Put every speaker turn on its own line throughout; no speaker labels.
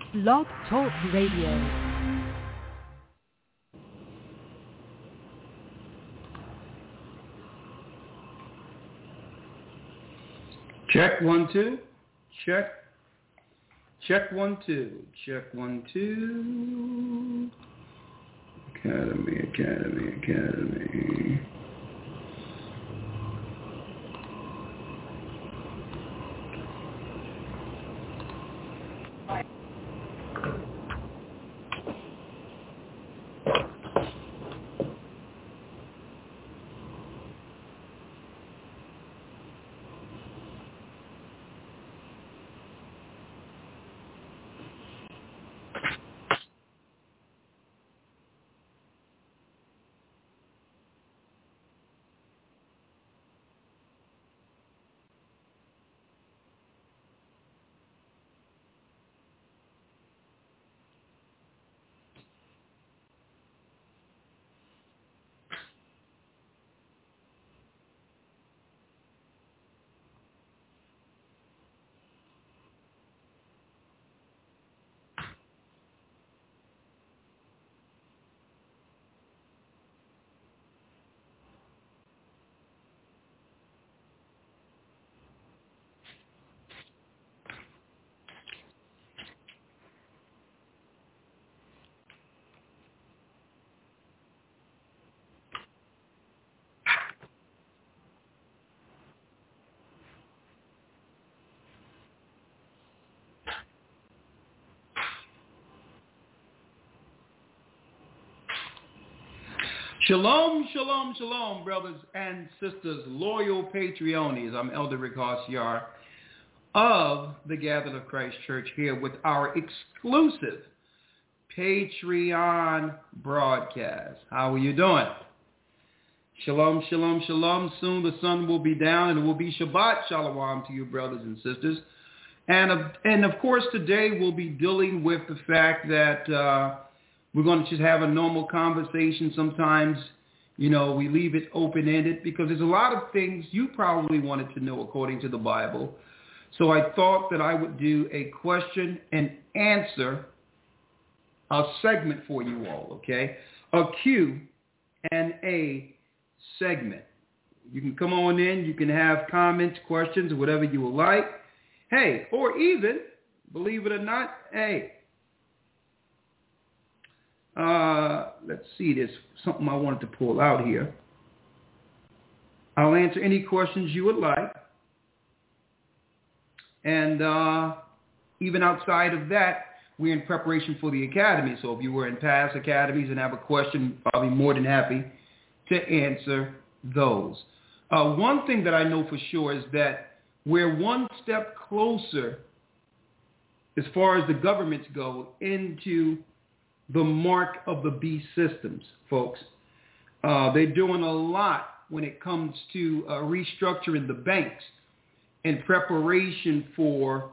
Blog Talk Radio.
Check 1 2. Check 1 2. Check 1 2. Academy. Shalom, shalom, shalom, brothers and sisters, loyal Patreonies. I'm Elder Rick Harsiar of the Gathered of Christ Church here with our exclusive Patreon broadcast. How are you doing? Shalom, shalom, shalom. Soon the sun will be down and it will be Shabbat Shalom to you, brothers and sisters. And of course, today we'll be dealing with the fact that we're going to just have a normal conversation. Sometimes, we leave it open-ended because there's a lot of things you probably wanted to know according to the Bible. So I thought that I would do a question and answer segment for you all, okay? A Q&A segment. You can come on in. You can have comments, questions, whatever you would like. Hey, or even, believe it or not, let's see, there's something I wanted to pull out here. I'll answer any questions you would like. And even outside of that, we're in preparation for the academy. So if you were in past academies and have a question, I'll be more than happy to answer those. One thing that I know for sure is that we're one step closer as far as the governments go into the mark of the beast systems, folks. They're doing a lot when it comes to restructuring the banks in preparation for,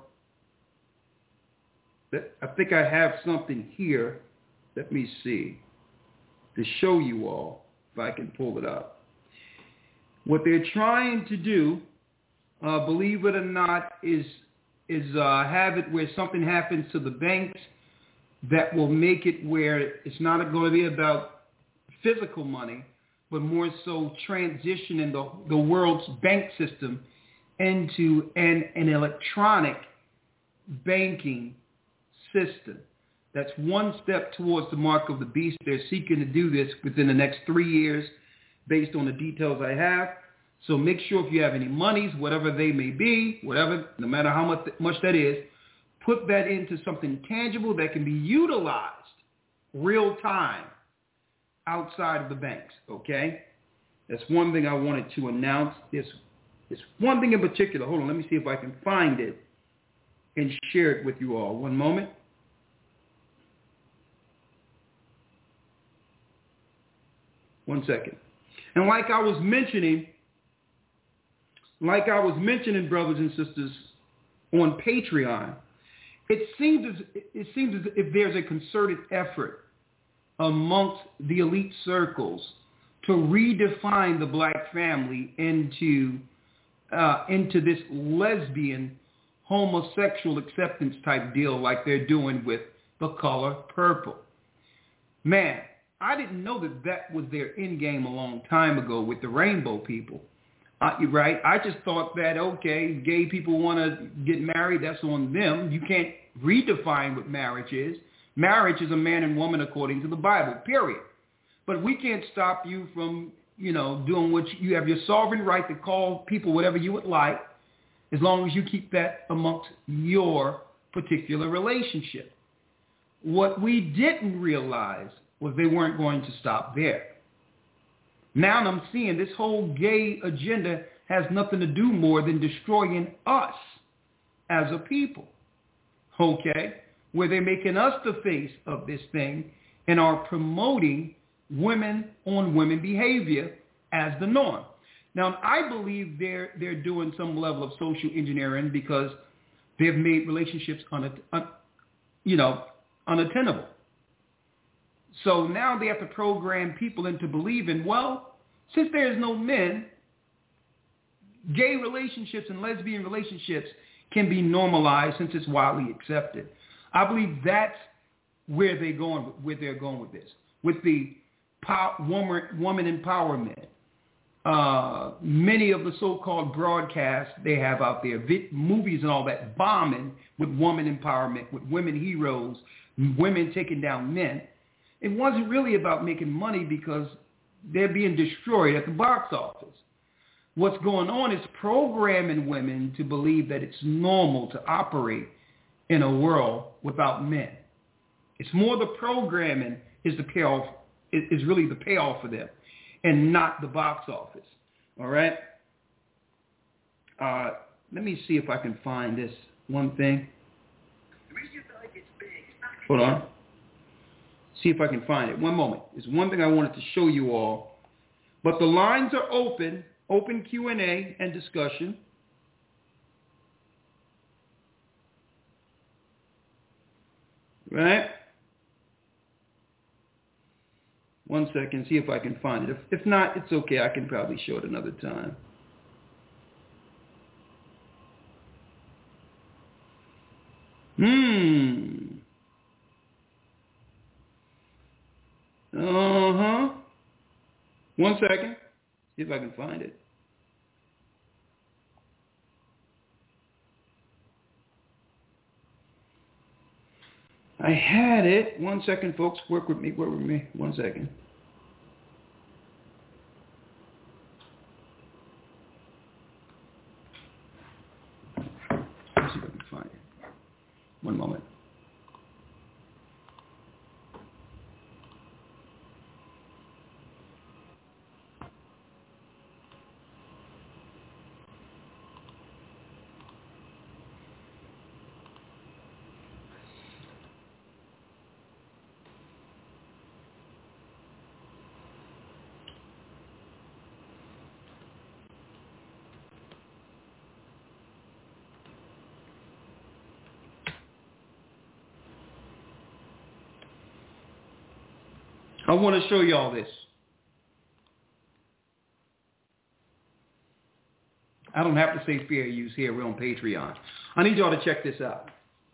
I think I have something here. Let me see, to show you all, if I can pull it up. What they're trying to do, believe it or not, is have it where something happens to the banks that will make it where it's not going to be about physical money, but more so transitioning the world's bank system into an electronic banking system. That's one step towards the mark of the beast. They're seeking to do this within the next 3 years based on the details I have. So make sure if you have any monies, whatever they may be, whatever, no matter how much that is, put that into something tangible that can be utilized real time outside of the banks, okay? That's one thing I wanted to announce. There's one thing in particular. Hold on, let me see if I can find it and share it with you all. One moment. One second. And like I was mentioning, brothers and sisters, on Patreon, it seems as if there's a concerted effort amongst the elite circles to redefine the black family into this lesbian homosexual acceptance type deal like they're doing with the color purple. Man, I didn't know that that was their end game a long time ago with the rainbow people. Right? I just thought that, okay, gay people want to get married, that's on them. You can't redefine what marriage is. Marriage is a man and woman according to the Bible, period. But we can't stop you from, doing what you have your sovereign right to call people whatever you would like, as long as you keep that amongst your particular relationship. What we didn't realize was they weren't going to stop there. Now I'm seeing this whole gay agenda has nothing to do more than destroying us as a people, okay? Where they're making us the face of this thing and are promoting women-on-women behavior as the norm. Now, I believe they're doing some level of social engineering because they've made relationships unattainable. So now they have to program people into believing, well, since there is no men, gay relationships and lesbian relationships can be normalized since it's widely accepted. I believe that's where they're going with this, with the woman empowerment. Many of the so-called broadcasts they have out there, movies and all that, bombing with woman empowerment, with women heroes, women taking down men. It wasn't really about making money because they're being destroyed at the box office. What's going on is programming women to believe that it's normal to operate in a world without men. It's more the programming is the payoff, is really the payoff for them, and not the box office. All right? Let me see if I can find this one thing. Hold on. See if I can find it. One moment. There's one thing I wanted to show you all. But the lines are open Q&A and discussion. Right? One second, see if I can find it. If not, it's okay. I can probably show it another time. One second. See if I can find it. I had it. One second, folks. Work with me. One second. Let's see if I can find it. One moment. I want to show you all this. I don't have to say fair use here. We're on Patreon. I need y'all to check this out.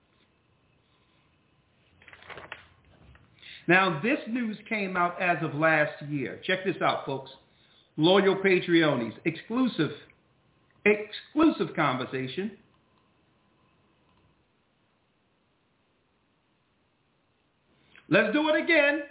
Now, this news came out as of last year. Check this out, folks. Loyal Patreonies. Exclusive conversation. Let's do it again.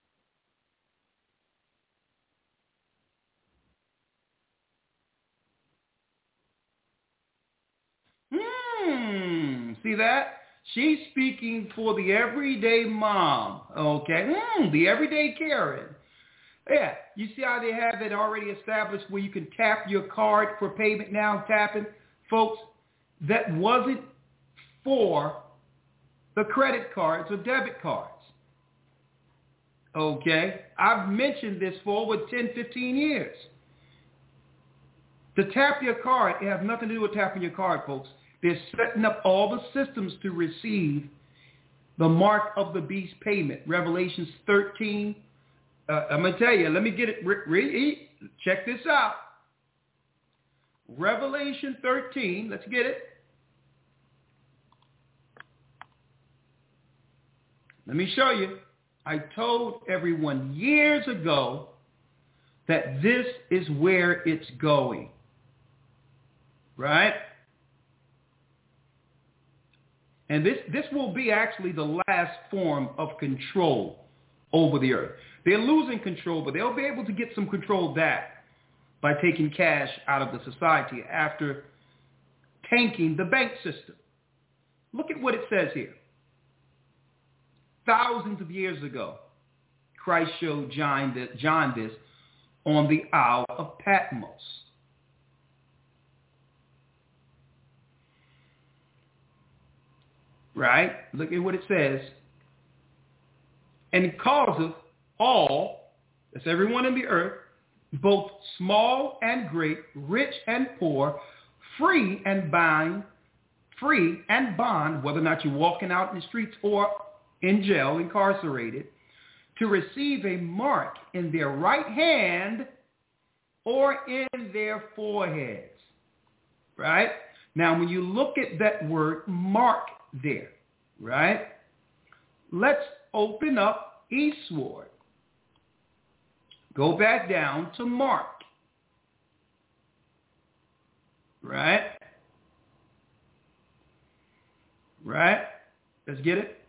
See that? She's speaking for the everyday mom, okay? The everyday Karen. Yeah, you see how they have it already established where you can tap your card for payment now, tapping? Folks, that wasn't for the credit cards or debit cards. Okay? I've mentioned this for over 10, 15 years. To tap your card, it has nothing to do with tapping your card, folks. They're setting up all the systems to receive the mark of the beast payment. Revelations 13. I'm going to tell you, let me get it. Check this out. Revelation 13. Let's get it. Let me show you. I told everyone years ago that this is where it's going. Right? And this will be actually the last form of control over the earth. They're losing control, but they'll be able to get some control back by taking cash out of the society after tanking the bank system. Look at what it says here. Thousands of years ago, Christ showed John this on the Isle of Patmos. Right? Look at what it says. And causeth all, that's everyone in the earth, both small and great, rich and poor, free and bond, whether or not you're walking out in the streets or in jail, incarcerated, to receive a mark in their right hand or in their foreheads. Right? Now, when you look at that word mark there, right? Let's open up eastward. Go back down to Mark. Right? Right? Let's get it.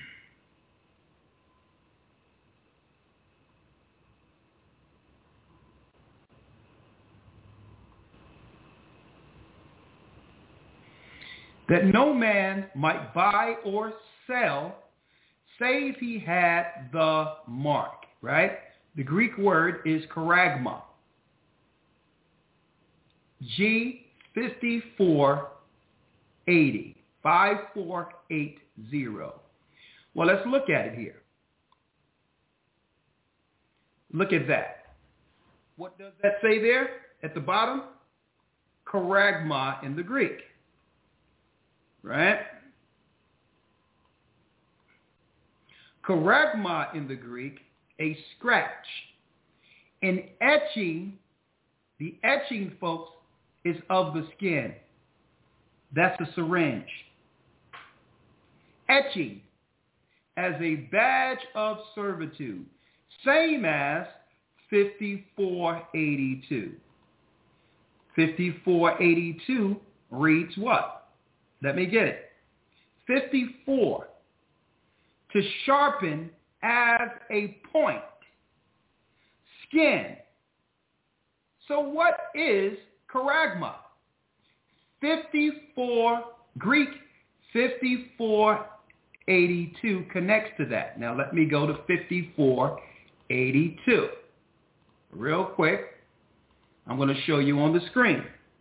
That no man might buy or sell save he had the mark, right? The Greek word is charagma. G5480. 5480. Well, let's look at it here. Look at that. What does that say there at the bottom? Charagma in the Greek. Right? Charagma in the Greek, a scratch. In etching, the etching, folks, is of the skin. That's a syringe. Etching as a badge of servitude, same as 5482. 5482 reads what? Let me get it. 54, to sharpen as a point. Skin. So what is charagma? 54, Greek 5482 connects to that. Now let me go to 5482. Real quick. I'm going to show you on the screen.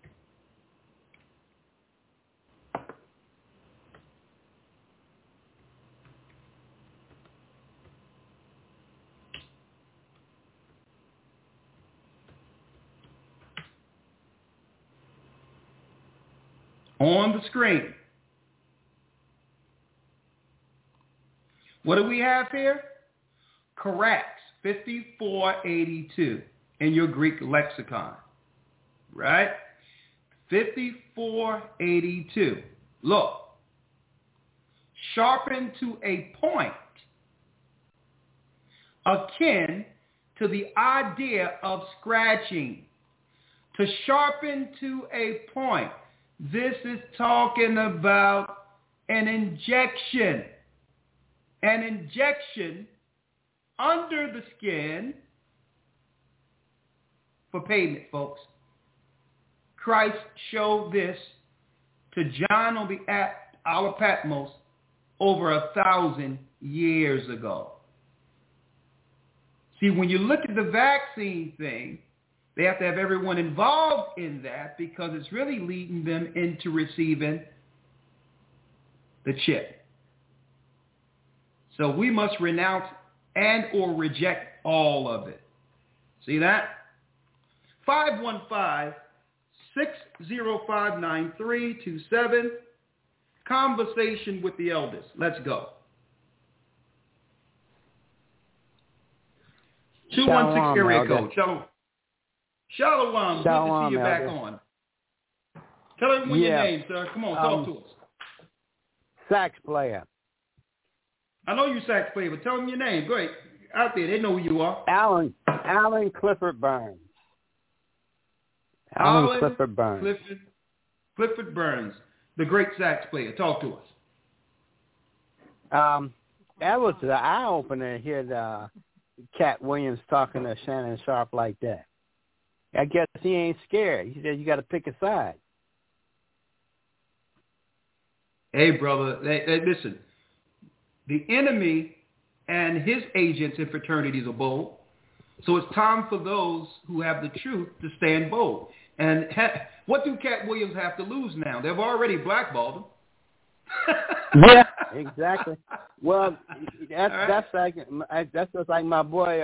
On the screen. What do we have here? Charax 5482 in your Greek lexicon. Right? 5482. Look. Sharpen to a point akin to the idea of scratching. To sharpen to a point. This is talking about an injection. An injection under the skin for payment, folks. Christ showed this to John on the Isle of Patmos over 1,000 years ago. See, when you look at the vaccine thing, they have to have everyone involved in that because it's really leading them into receiving the chip. So we must renounce and or reject all of it. See that? 515-605-9327. Conversation with the elders. Let's go. 216 area code. Shalom. Good to see you back on. Tell everyone your name, sir. Come on, talk to us.
Sax player.
I know you sax player, but tell them your name. Go ahead. Out there, they know who you are.
Alan Clifford Burns. Alan Clifford Burns.
Clifford Burns, the great sax player. Talk to us.
That was the eye opener to hear the Cat Williams talking to Shannon Sharpe like that. I guess he ain't scared. He said you got to pick a side.
Hey, brother, listen. The enemy and his agents and fraternities are bold. So it's time for those who have the truth to stand bold. And what do Cat Williams have to lose now? They've already blackballed him.
Yeah, exactly. Well, that's just like my boy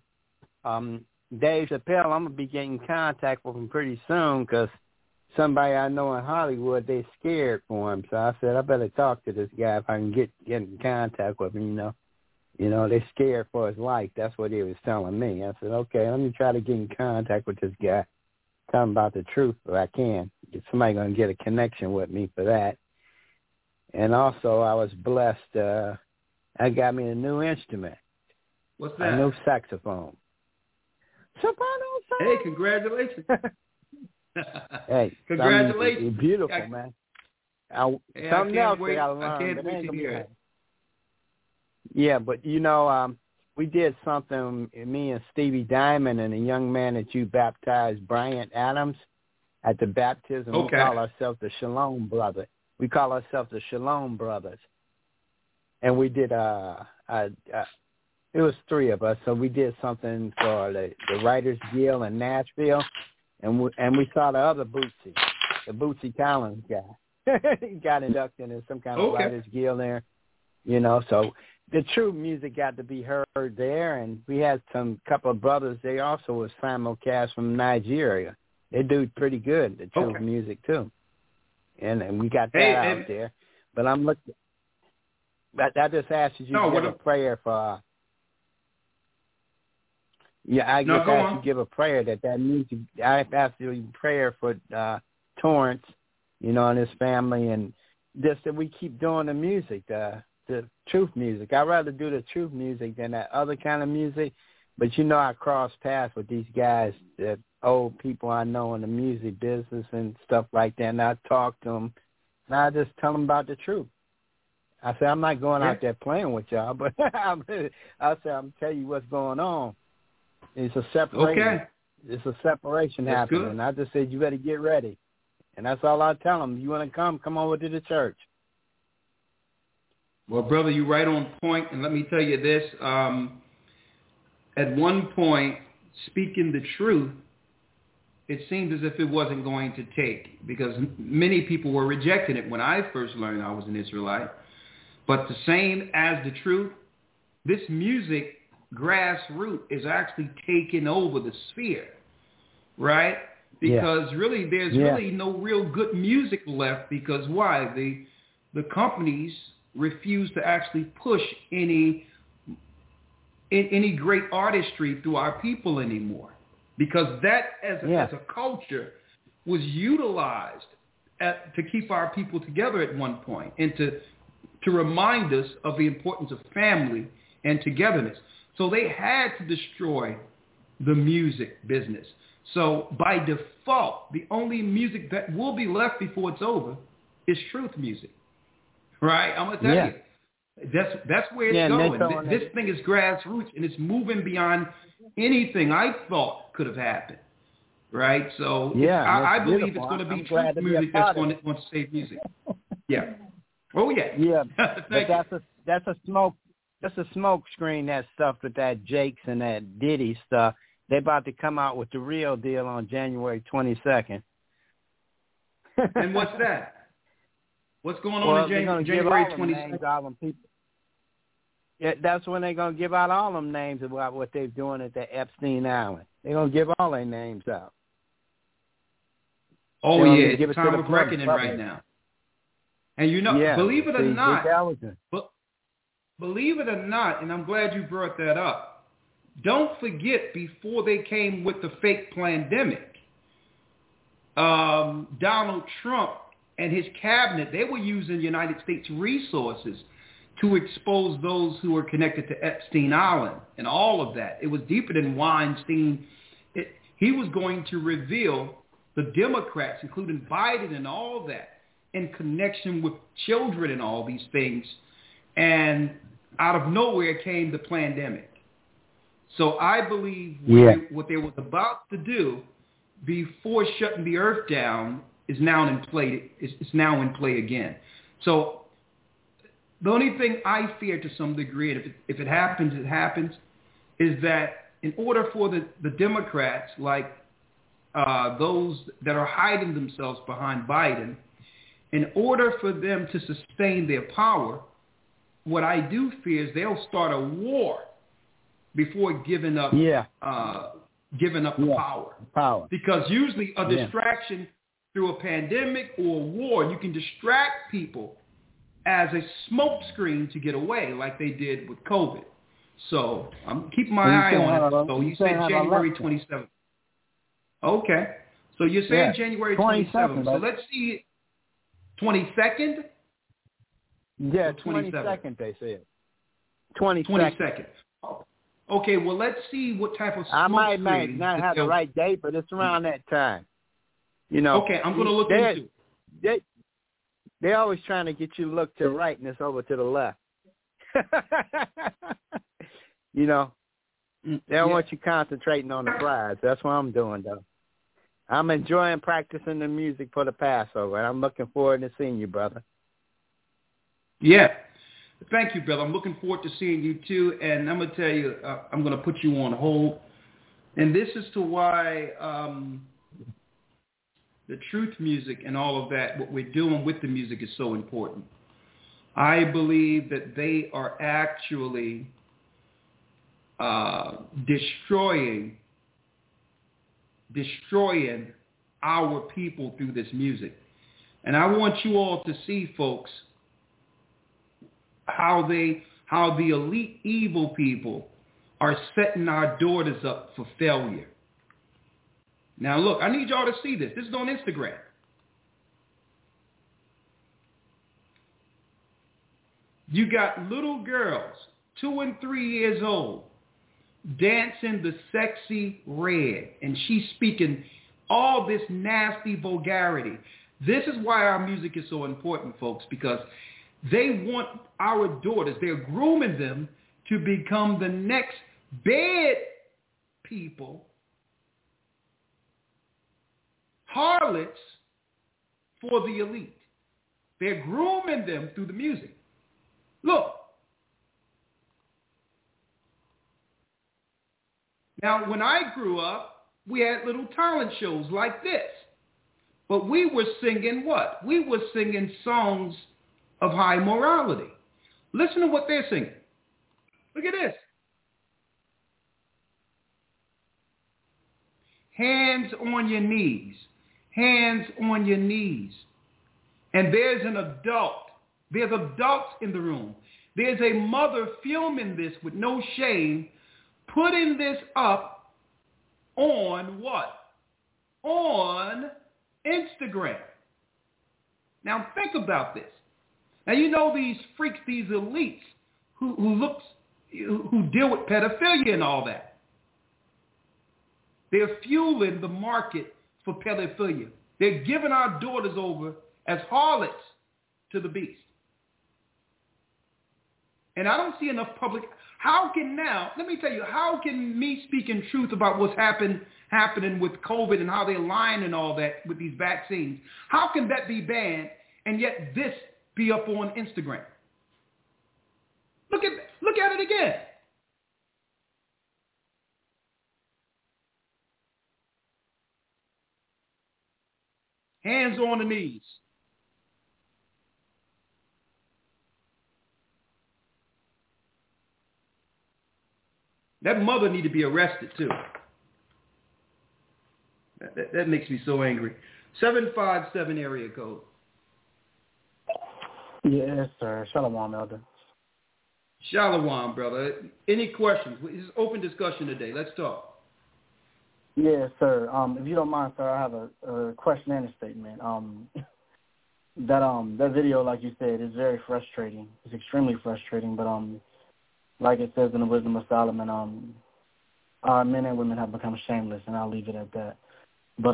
Dave Chappelle. I'm gonna be getting in contact with him pretty soon because somebody I know in Hollywood, they scared for him. So I said I better talk to this guy if I can get in contact with him. You know, they scared for his life. That's what he was telling me. I said, okay, let me try to get in contact with this guy. Tell him about the truth if I can. Get somebody going to get a connection with me for that. And also, I was blessed. I got me a new instrument.
What's that?
A new saxophone. Soprano sax.
Hey, congratulations.
Hey,
congratulations.
Beautiful, man. Something else I got to learn.
I can't wait to hear it.
Yeah, but we did something, me and Stevie Diamond and a young man that you baptized, Bryant Adams, at the baptism.
Okay.
We call ourselves the Shalom Brothers. And we did, it was three of us, so we did something for the Writers Guild in Nashville, and we saw the other Bootsy, the Bootsy Collins guy. He got inducted in some kind of Writers Guild there, so the true music got to be heard there, and we had couple of brothers. They also was simulcast from Nigeria. They do pretty good, the true music too, and we got that out there. But I'm looking. I just asked you to give a prayer for. I just asked you to give a prayer that music. I asked you to prayer for Torrance, and his family, and just that we keep doing the music. The truth music. I'd rather do the truth music than that other kind of music. But I cross paths with these guys, the old people I know in the music business and stuff like that. And I talk to them, and I just tell them about the truth. I say, I'm not going out there playing with y'all, but I say, I'm telling you what's going on. It's a separation.
Okay.
It's a separation happening.
Good.
And I just said, you better get ready. And that's all I tell them. You want to come over to the church.
Well, brother, you're right on point, and let me tell you this. At one point, speaking the truth, it seemed as if it wasn't going to take, because many people were rejecting it when I first learned I was an Israelite. But the same as the truth, this music, grassroots, is actually taking over the sphere, right? Because really, there's really no real good music left, because why? The companies refuse to actually push any great artistry through our people anymore, because that as a culture was utilized to keep our people together at one point, and to remind us of the importance of family and togetherness. So they had to destroy the music business. So by default, the only music that will be left before it's over is truth music. Right? I'm going to tell you. That's where it's going. This thing is grassroots, and it's moving beyond anything I thought could have happened. Right? So I believe it's going to be truth music that's going to save music. Yeah. Oh, yeah.
Yeah. But that's a smoke screen, that stuff with that Jakes and that Diddy stuff. They're about to come out with the real deal on January 22nd.
And what's that? What's going on in January 22nd?
Yeah, that's when they're going to give out all them names about what they're doing at the Epstein Island. They're going to give all their names out.
Oh, yeah, it's time of reckoning right now. And believe it or not, and I'm glad you brought that up, don't forget, before they came with the fake pandemic, Donald Trump and his cabinet, they were using United States resources to expose those who were connected to Epstein Island and all of that. It was deeper than Weinstein. He was going to reveal the Democrats, including Biden and all that, in connection with children and all these things. And out of nowhere came the pandemic. So I believe what they was about to do before shutting the earth down is now in play. It's now in play again. So the only thing I fear to some degree, and if it happens, it happens, is that in order for the Democrats, like those that are hiding themselves behind Biden, in order for them to sustain their power, what I do fear is they'll start a war before giving up the power. Because usually a distraction through a pandemic or a war, you can distract people as a smoke screen to get away, like they did with COVID. So I'm keeping my eye on it. So you said January 27th. Okay. So you're saying January 27th. So let's see. 22nd?
Yeah, 22nd they said. 22nd.
Okay, well, let's see what type of smoke
I might not have the right date, but it's around that time. You know.
Okay, I'm going to look into it.
They're always trying to get you to look to the right and it's over to the left. You know, they don't want you concentrating on the prize. That's what I'm doing, though. I'm enjoying practicing the music for the Passover, and I'm looking forward to seeing you, brother.
Yeah. Thank you, brother. I'm looking forward to seeing you, too. And I'm going to tell you, I'm going to put you on hold. And this is to why the truth music and all of that, what we're doing with the music is so important. I believe that they are actually destroying our people through this music. And I want you all to see, folks, how the elite evil people are setting our daughters up for failure. Now, look, I need y'all to see this. This is on Instagram. You got little girls, 2 and 3 years old, dancing the sexy red, and she's speaking all this nasty vulgarity. This is why our music is so important, folks, because they want our daughters, they're grooming them to become the next bad people, harlots for the elite. They're grooming them through the music. Look. Now, when I grew up, we had little talent shows like this. But we were singing what? We were singing songs of high morality. Listen to what they're singing. Look at this. Hands on your knees. Hands on your knees. And there's an adult. There's adults in the room. There's a mother filming this with no shame, putting this up on what? On Instagram. Now think about this. Now you know these freaks, these elites who deal with pedophilia and all that. They're fueling the market for pedophilia. They're giving our daughters over as harlots to the beast. And I don't see enough public. How can now, let me tell you, how can me speaking truth about what's happening with COVID and how they're lying and all that with these vaccines, how can that be banned and yet this be up on Instagram? Look at it again. Hands on the knees. That mother need to be arrested too. That makes me so angry. 757 area code.
Yes, sir. Shalom, Elder.
Shalom, brother. Any questions? It's open discussion today. Let's talk.
Yes, sir. If you don't mind, sir, I have a question and a statement. that video, like you said, is very frustrating. It's extremely frustrating. But like it says in the Wisdom of Solomon, our men and women have become shameless, and I'll leave it at that. But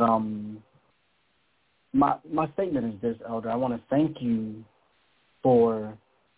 my statement is this, Elder. I want to thank you for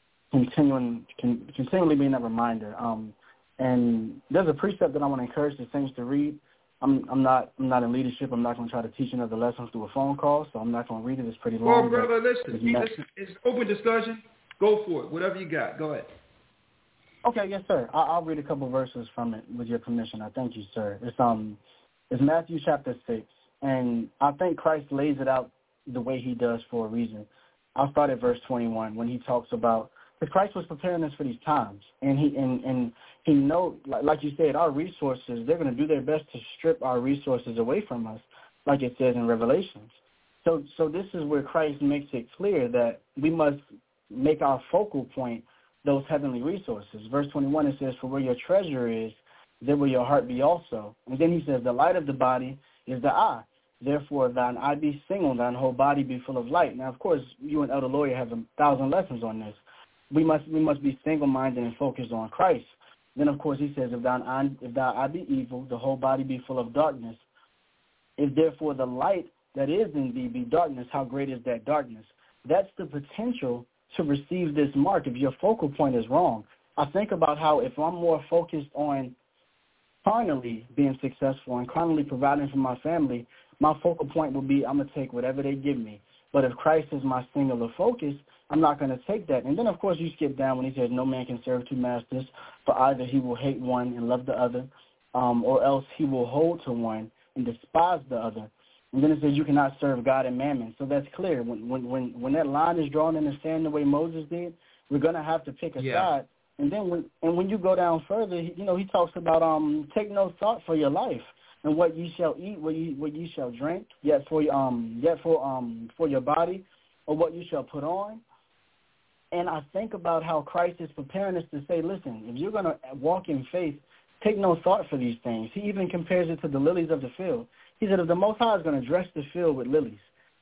continually being that reminder. And there's a precept that I want to encourage the saints to read. I'm not in leadership. I'm not going to try to teach another lesson through a phone call, so I'm not going to read it. It's pretty long.
Well, brother, listen. It's open discussion. Go for it. Whatever you got. Go ahead.
Okay, yes, sir. I'll read a couple verses from it with your permission. I thank you, sir. It's Matthew chapter 6, and I think Christ lays it out the way he does for a reason. I'll start at verse 21 when he talks about, because Christ was preparing us for these times, and he knows, like you said, our resources, they're going to do their best to strip our resources away from us, like it says in Revelations. So this is where Christ makes it clear that we must make our focal point those heavenly resources. Verse 21, it says, for where your treasure is, there will your heart be also. And then he says, the light of the body is the eye. Therefore, if thine eye be single, thine whole body be full of light. Now, of course, you and Elder Lawyer have 1,000 lessons on this. We must be single-minded and focused on Christ. Then, of course, he says, if thine eye be evil, the whole body be full of darkness. If therefore the light that is in thee be darkness, how great is that darkness? That's the potential to receive this mark if your focal point is wrong. I think about how if I'm more focused on carnally being successful and carnally providing for my family, my focal point will be I'm going to take whatever they give me. But if Christ is my singular focus, I'm not going to take that. And then, of course, you skip down when he says no man can serve two masters, for either he will hate one and love the other, or else he will hold to one and despise the other. And then it says you cannot serve God and mammon. So that's clear. When that line is drawn in the sand the way Moses did, we're going to have to pick a side. And then when you go down further, he talks about take no thought for your life and what ye shall eat, what ye shall drink, yet for your body, or what you shall put on. And I think about how Christ is preparing us to say, listen, if you're going to walk in faith, take no thought for these things. He even compares it to the lilies of the field. He said if the Most High is going to dress the field with lilies,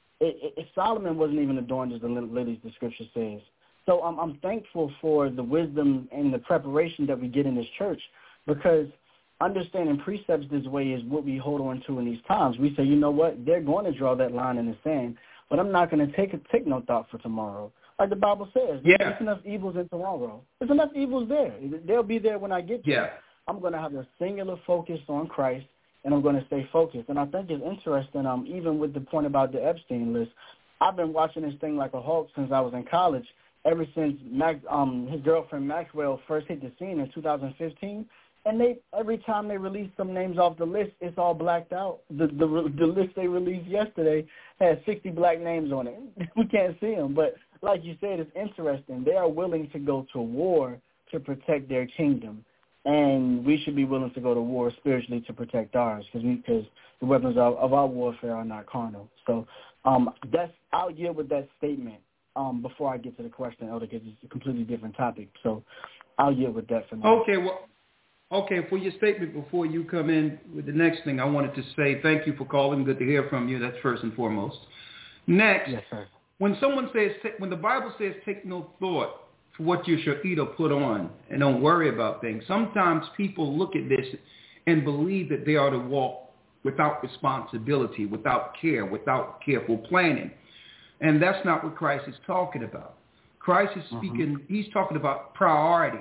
Solomon wasn't even adorned as the lilies, the Scripture says. So I'm thankful for the wisdom and the preparation that we get in this church, because understanding precepts this way is what we hold on to in these times. We say, you know what, they're going to draw that line in the sand, but I'm not going to take no thought for tomorrow. Like the Bible says, there's enough evils in tomorrow. There's enough evils there. They'll be there when I get there. I'm going to have a singular focus on Christ, and I'm going to stay focused. And I think it's interesting, even with the point about the Epstein list, I've been watching this thing like a hawk since I was in college, ever since his girlfriend Maxwell first hit the scene in 2015. And every time they release some names off the list, it's all blacked out. The list they released yesterday had 60 black names on it. We can't see them. But like you said, it's interesting. They are willing to go to war to protect their kingdom. And we should be willing to go to war spiritually to protect ours, because the weapons of our warfare are not carnal. So I'll yield with that statement before I get to the question, Elder, because it's a completely different topic. So I'll yield with that for now.
Okay, for your statement before you come in with the next thing, I wanted to say thank you for calling. Good to hear from you. That's first and foremost. Next,
yes, sir.
When the Bible says take no thought for what you shall eat or put on, and don't worry about things, sometimes people look at this and believe that they are to walk without responsibility, without care, without careful planning. And that's not what Christ is talking about. Christ is speaking, he's talking about priority.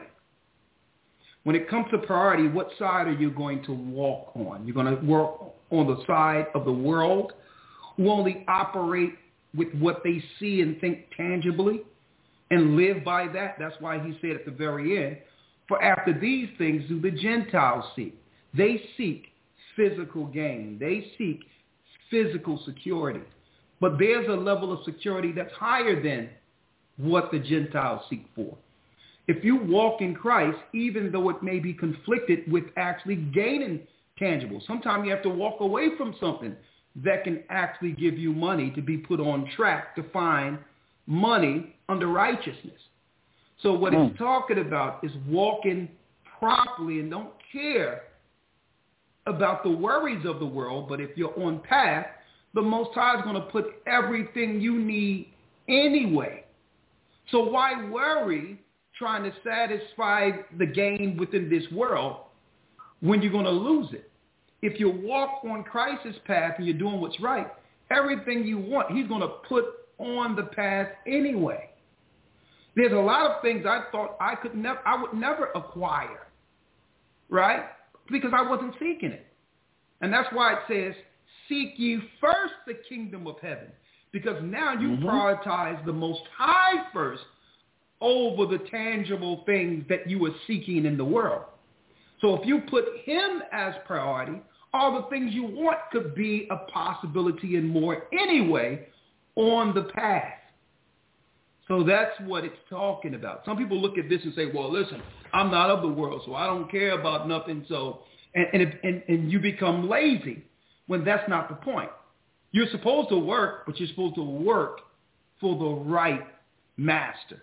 When it comes to priority, what side are you going to walk on? You're going to work on the side of the world who only operate with what they see and think tangibly and live by that. That's why he said at the very end, for after these things do the Gentiles seek. They seek physical gain. They seek physical security. But there's a level of security that's higher than what the Gentiles seek for. If you walk in Christ, even though it may be conflicted with actually gaining tangible, sometimes you have to walk away from something that can actually give you money to be put on track to find money under righteousness. So what it's talking about is walking properly and don't care about the worries of the world. But if you're on path, the Most High is going to put everything you need anyway. So why worry trying to satisfy the gain within this world when you're going to lose it? If you walk on Christ's path and you're doing what's right, everything you want, he's going to put on the path anyway. There's a lot of things I thought I would never acquire, right? Because I wasn't seeking it. And that's why it says, seek ye first the kingdom of heaven. Because now you prioritize the Most High first over the tangible things that you are seeking in the world. So if you put him as priority, all the things you want could be a possibility and more anyway on the path. So that's what it's talking about. Some people look at this and say, well, listen, I'm not of the world, so I don't care about nothing. So, and you become lazy when that's not the point. You're supposed to work, but you're supposed to work for the right master.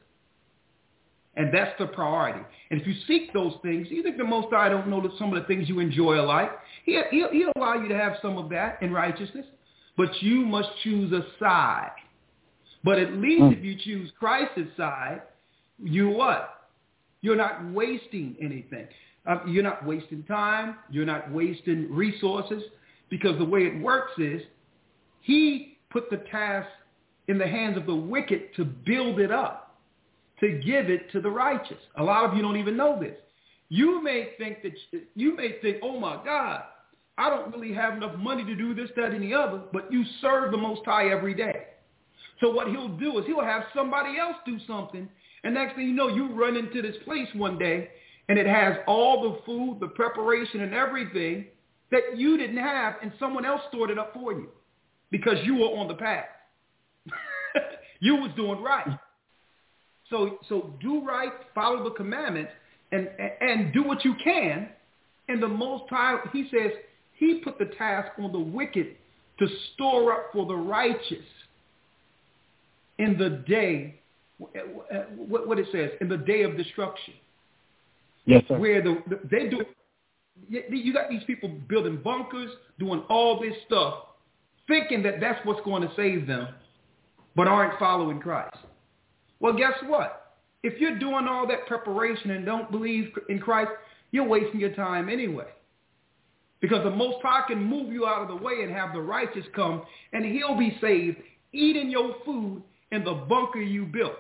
And that's the priority. And if you seek those things, you think the Most High don't know that some of the things you enjoy alike. He'll allow you to have some of that in righteousness, but you must choose a side. But at least if you choose Christ's side, you what? You're not wasting anything. You're not wasting time. You're not wasting resources, because the way it works is he put the task in the hands of the wicked to build it up, to give it to the righteous. A lot of you don't even know this. You may think, oh my God, I don't really have enough money to do this, that, and the other, but you serve the Most High every day. So what he'll do is he'll have somebody else do something, and next thing you know, you run into this place one day, and it has all the food, the preparation, and everything that you didn't have, and someone else stored it up for you because you were on the path. You was doing right. So do right, follow the commandments, and do what you can. And the Most High, he says, he put the task on the wicked to store up for the righteous in the day, what it says, in the day of destruction.
Yes, sir.
Where they do, you got these people building bunkers, doing all this stuff, thinking that that's what's going to save them, but aren't following Christ. Well, guess what? If you're doing all that preparation and don't believe in Christ, you're wasting your time anyway. Because the Most High can move you out of the way and have the righteous come, and he'll be saved eating your food in the bunker you built.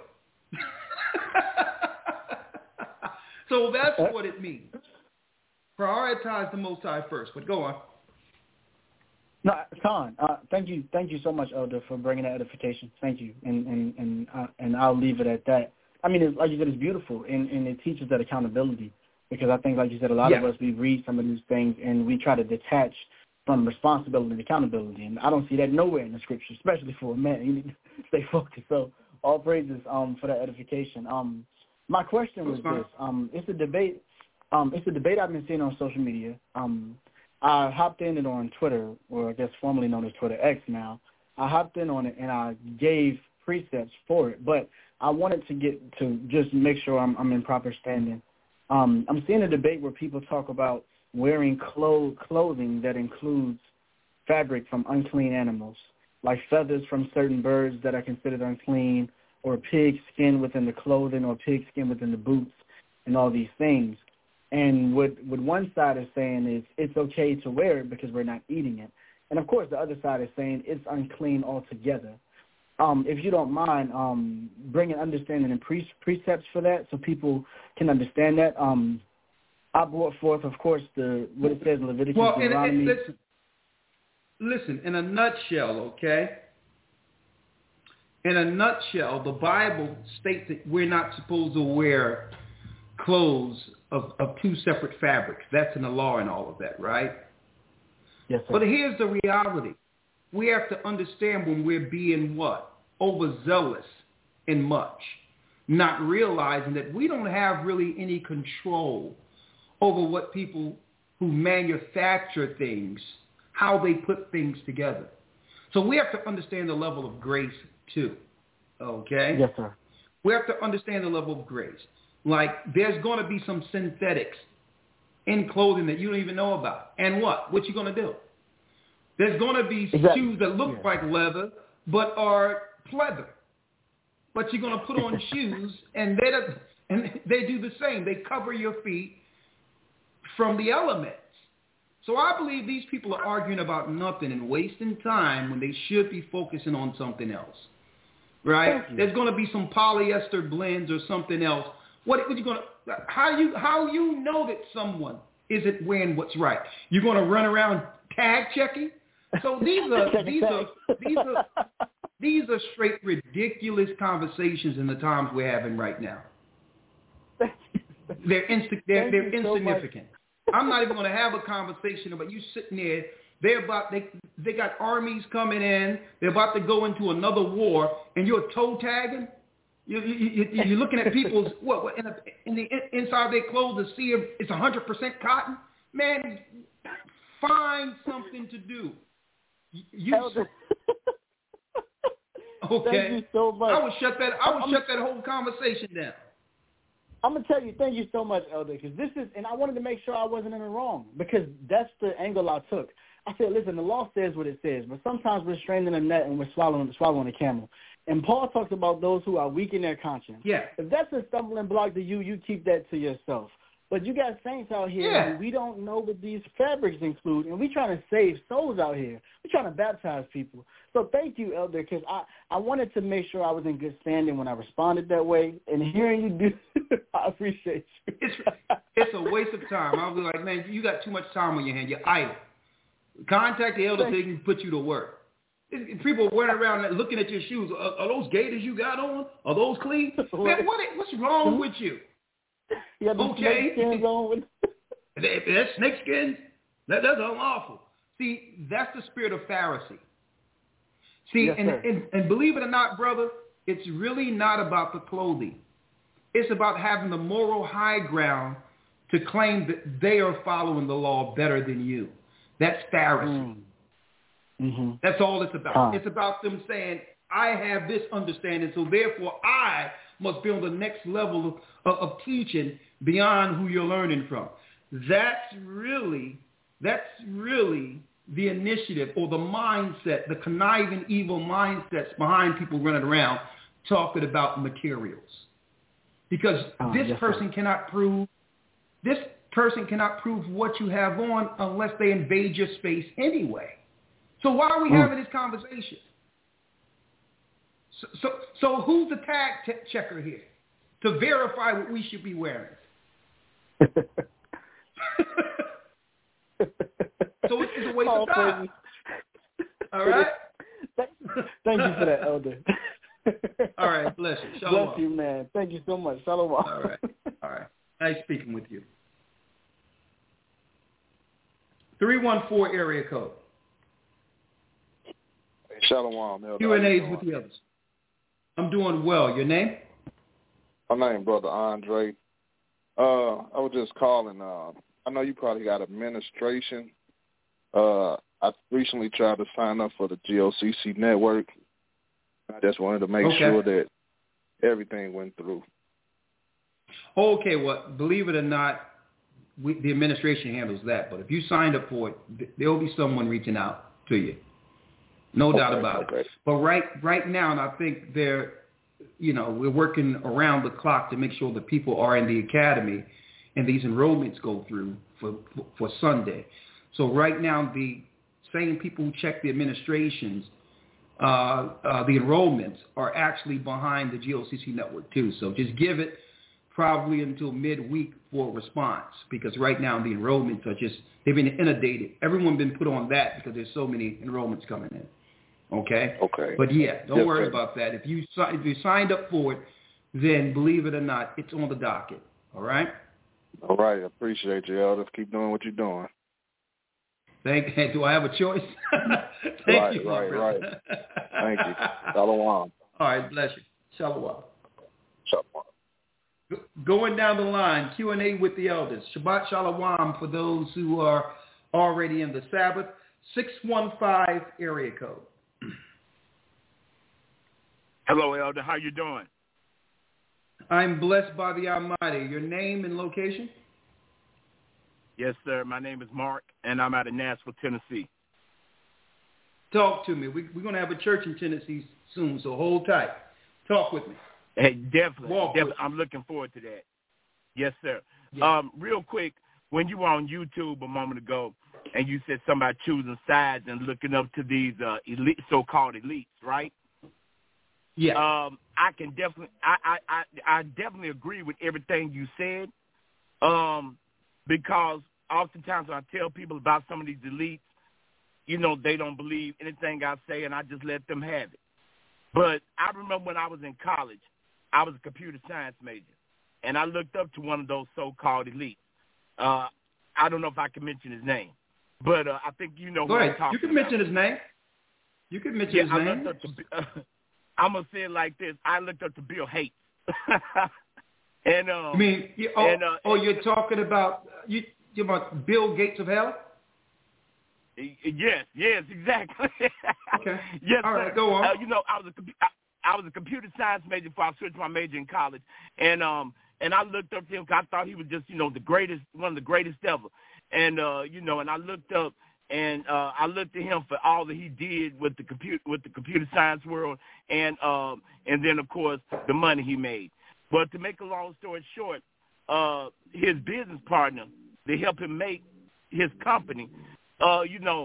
So that's what it means. Prioritize the Most High first. But go on.
No, Khan, thank you so much, Elder, for bringing that edification. Thank you, and I'll leave it at that. I mean, like you said, it's beautiful, and it teaches that accountability, because I think, like you said, a lot of us, we read some of these things and we try to detach from responsibility and accountability, and I don't see that nowhere in the scripture, especially for a man. You need to stay focused. So all praises for that edification. My question was this: it's a debate. It's a debate I've been seeing on social media. I hopped in it on Twitter, or I guess formerly known as Twitter X now. I hopped in on it and I gave precepts for it, but I wanted to get to just make sure I'm in proper standing. I'm seeing a debate where people talk about wearing clothing that includes fabric from unclean animals, like feathers from certain birds that are considered unclean, or pig skin within the clothing, or pig skin within the boots, and all these things. And what one side is saying is it's okay to wear it because we're not eating it. And, of course, the other side is saying it's unclean altogether. If you don't mind, bringing understanding and precepts for that so people can understand that. I brought forth, of course, what it says in Leviticus.
Well, listen, in a nutshell, okay? In a nutshell, the Bible states that we're not supposed to wear clothes of two separate fabrics. That's in the law and all of that, right?
Yes, sir.
But here's the reality. We have to understand when we're being what? Overzealous in much. Not realizing that we don't have really any control over what people who manufacture things, how they put things together. So we have to understand the level of grace too. Okay?
Yes, sir.
We have to understand the level of grace. Like, there's going to be some synthetics in clothing that you don't even know about. And what? What you going to do? There's going to be shoes that look like leather but are pleather. but you're going to put on shoes, and they do the same. They cover your feet from the elements. So I believe these people are arguing about nothing and wasting time when they should be focusing on something else, right? There's going to be some polyester blends or something else. What you going to? How you know that someone isn't wearing what's right? You're going to run around tag checking. So these are straight ridiculous conversations in the times we're having right now. They're insignificant. I'm not even going to have a conversation about you sitting there. They got armies coming in. They're about to go into another war, and you're toe tagging. You're looking at people's inside their clothes to see if it's 100% cotton. Man, find something to do. Okay.
Thank you so much.
I would shut that whole conversation down.
I'm going to tell you, thank you so much, Elder, because and I wanted to make sure I wasn't in the wrong, because that's the angle I took. I said, listen, the law says what it says, but sometimes we're straining a net and we're swallowing a camel. And Paul talks about those who are weak in their conscience.
Yeah.
If that's a stumbling block to you, you keep that to yourself. But you got saints out here, and we don't know what these fabrics include, and we're trying to save souls out here. We're trying to baptize people. So thank you, Elder, because I wanted to make sure I was in good standing when I responded that way, and hearing you do, I appreciate you.
It's a waste of time. I'll be like, man, you got too much time on your hand. You're idle. Contact the elder so he can put you to work. People running around looking at your shoes. Are those gaiters you got on? Are those clean? Man, what's wrong with you?
Yeah, okay. Snake on.
That's snake skins? That's unlawful. See, that's the spirit of Pharisee. See,
yes,
and believe it or not, brother, it's really not about the clothing. It's about having the moral high ground to claim that they are following the law better than you. That's Pharisee.
Mm-hmm.
That's all it's about. It's about them saying, I have this understanding, so therefore I must be on the next level of teaching beyond who you're learning from. That's really the initiative or the mindset, the conniving evil mindsets behind people running around talking about materials. Because this person cannot prove what you have on unless they invade your space anyway. So why are we having this conversation? So who's the tag checker here to verify what we should be wearing? So it's a waste of time. All right?
Thank you for that, Elder.
All right, bless you. Shalom.
Bless you, man. Thank you so much. Shalom.
All right. Nice speaking with you. 314 area code.
Shalom, Elder.
Q&A's with the others. I'm doing well. Your name?
My name, Brother Andre. I was just calling. I know you probably got administration. I recently tried to sign up for the GOCC network. I just wanted to make sure that everything went through.
Okay, well, believe it or not, the administration handles that. But if you signed up for it, there will be someone reaching out to you. No doubt about it. But right now, and I think we're working around the clock to make sure that people are in the academy and these enrollments go through for Sunday. So right now, the same people who check the administrations, the enrollments are actually behind the GOCC network too. So just give it probably until midweek for a response, because right now the enrollments are they've been inundated. Everyone's been put on that because there's so many enrollments coming in. Okay. But yeah, don't worry about that. If you signed up for it, then believe it or not, it's on the docket. All right.
All right. I appreciate you, Elder. Keep doing what you're doing.
Do I have a choice? Thank you.
Right. Thank you. Shalom.
All right. Bless you. Shalom.
Shalom.
Going down the line, Q&A with the elders. Shabbat Shalom for those who are already in the Sabbath. 615 area code.
Hello, Elder. How you doing?
I'm blessed by the Almighty. Your name and location?
Yes, sir. My name is Mark, and I'm out of Nashville, Tennessee.
Talk to me. We're going to have a church in Tennessee soon, so hold tight. Talk with me.
Hey, definitely.
Walk with me.
I'm looking forward to that. Yes, sir.
Yeah.
Real quick, when you were on YouTube a moment ago, and you said something about choosing sides and looking up to these elite, so-called elites, right?
Yeah.
I can definitely, I definitely agree with everything you said, because oftentimes when I tell people about some of these elites, you know, they don't believe anything I say, and I just let them have it. But I remember when I was in college, I was a computer science major, and I looked up to one of those so-called elites. I don't know if I can mention his name, but I think you know who I'm talking about.
You can mention his name. You can mention his name.
I'm going to say it like this. I looked up to Bill Gates. And
you're talking about Bill Gates of hell?
Yes, exactly.
Okay.
Yes,
all
sir.
right, go on.
I was a computer science major before I switched my major in college, and I looked up to him because I thought he was just the greatest, one of the greatest ever, and and I looked up and I looked at him for all that he did with the computer science world, and then of course the money he made. But to make a long story short, his business partner, to help him make his company, I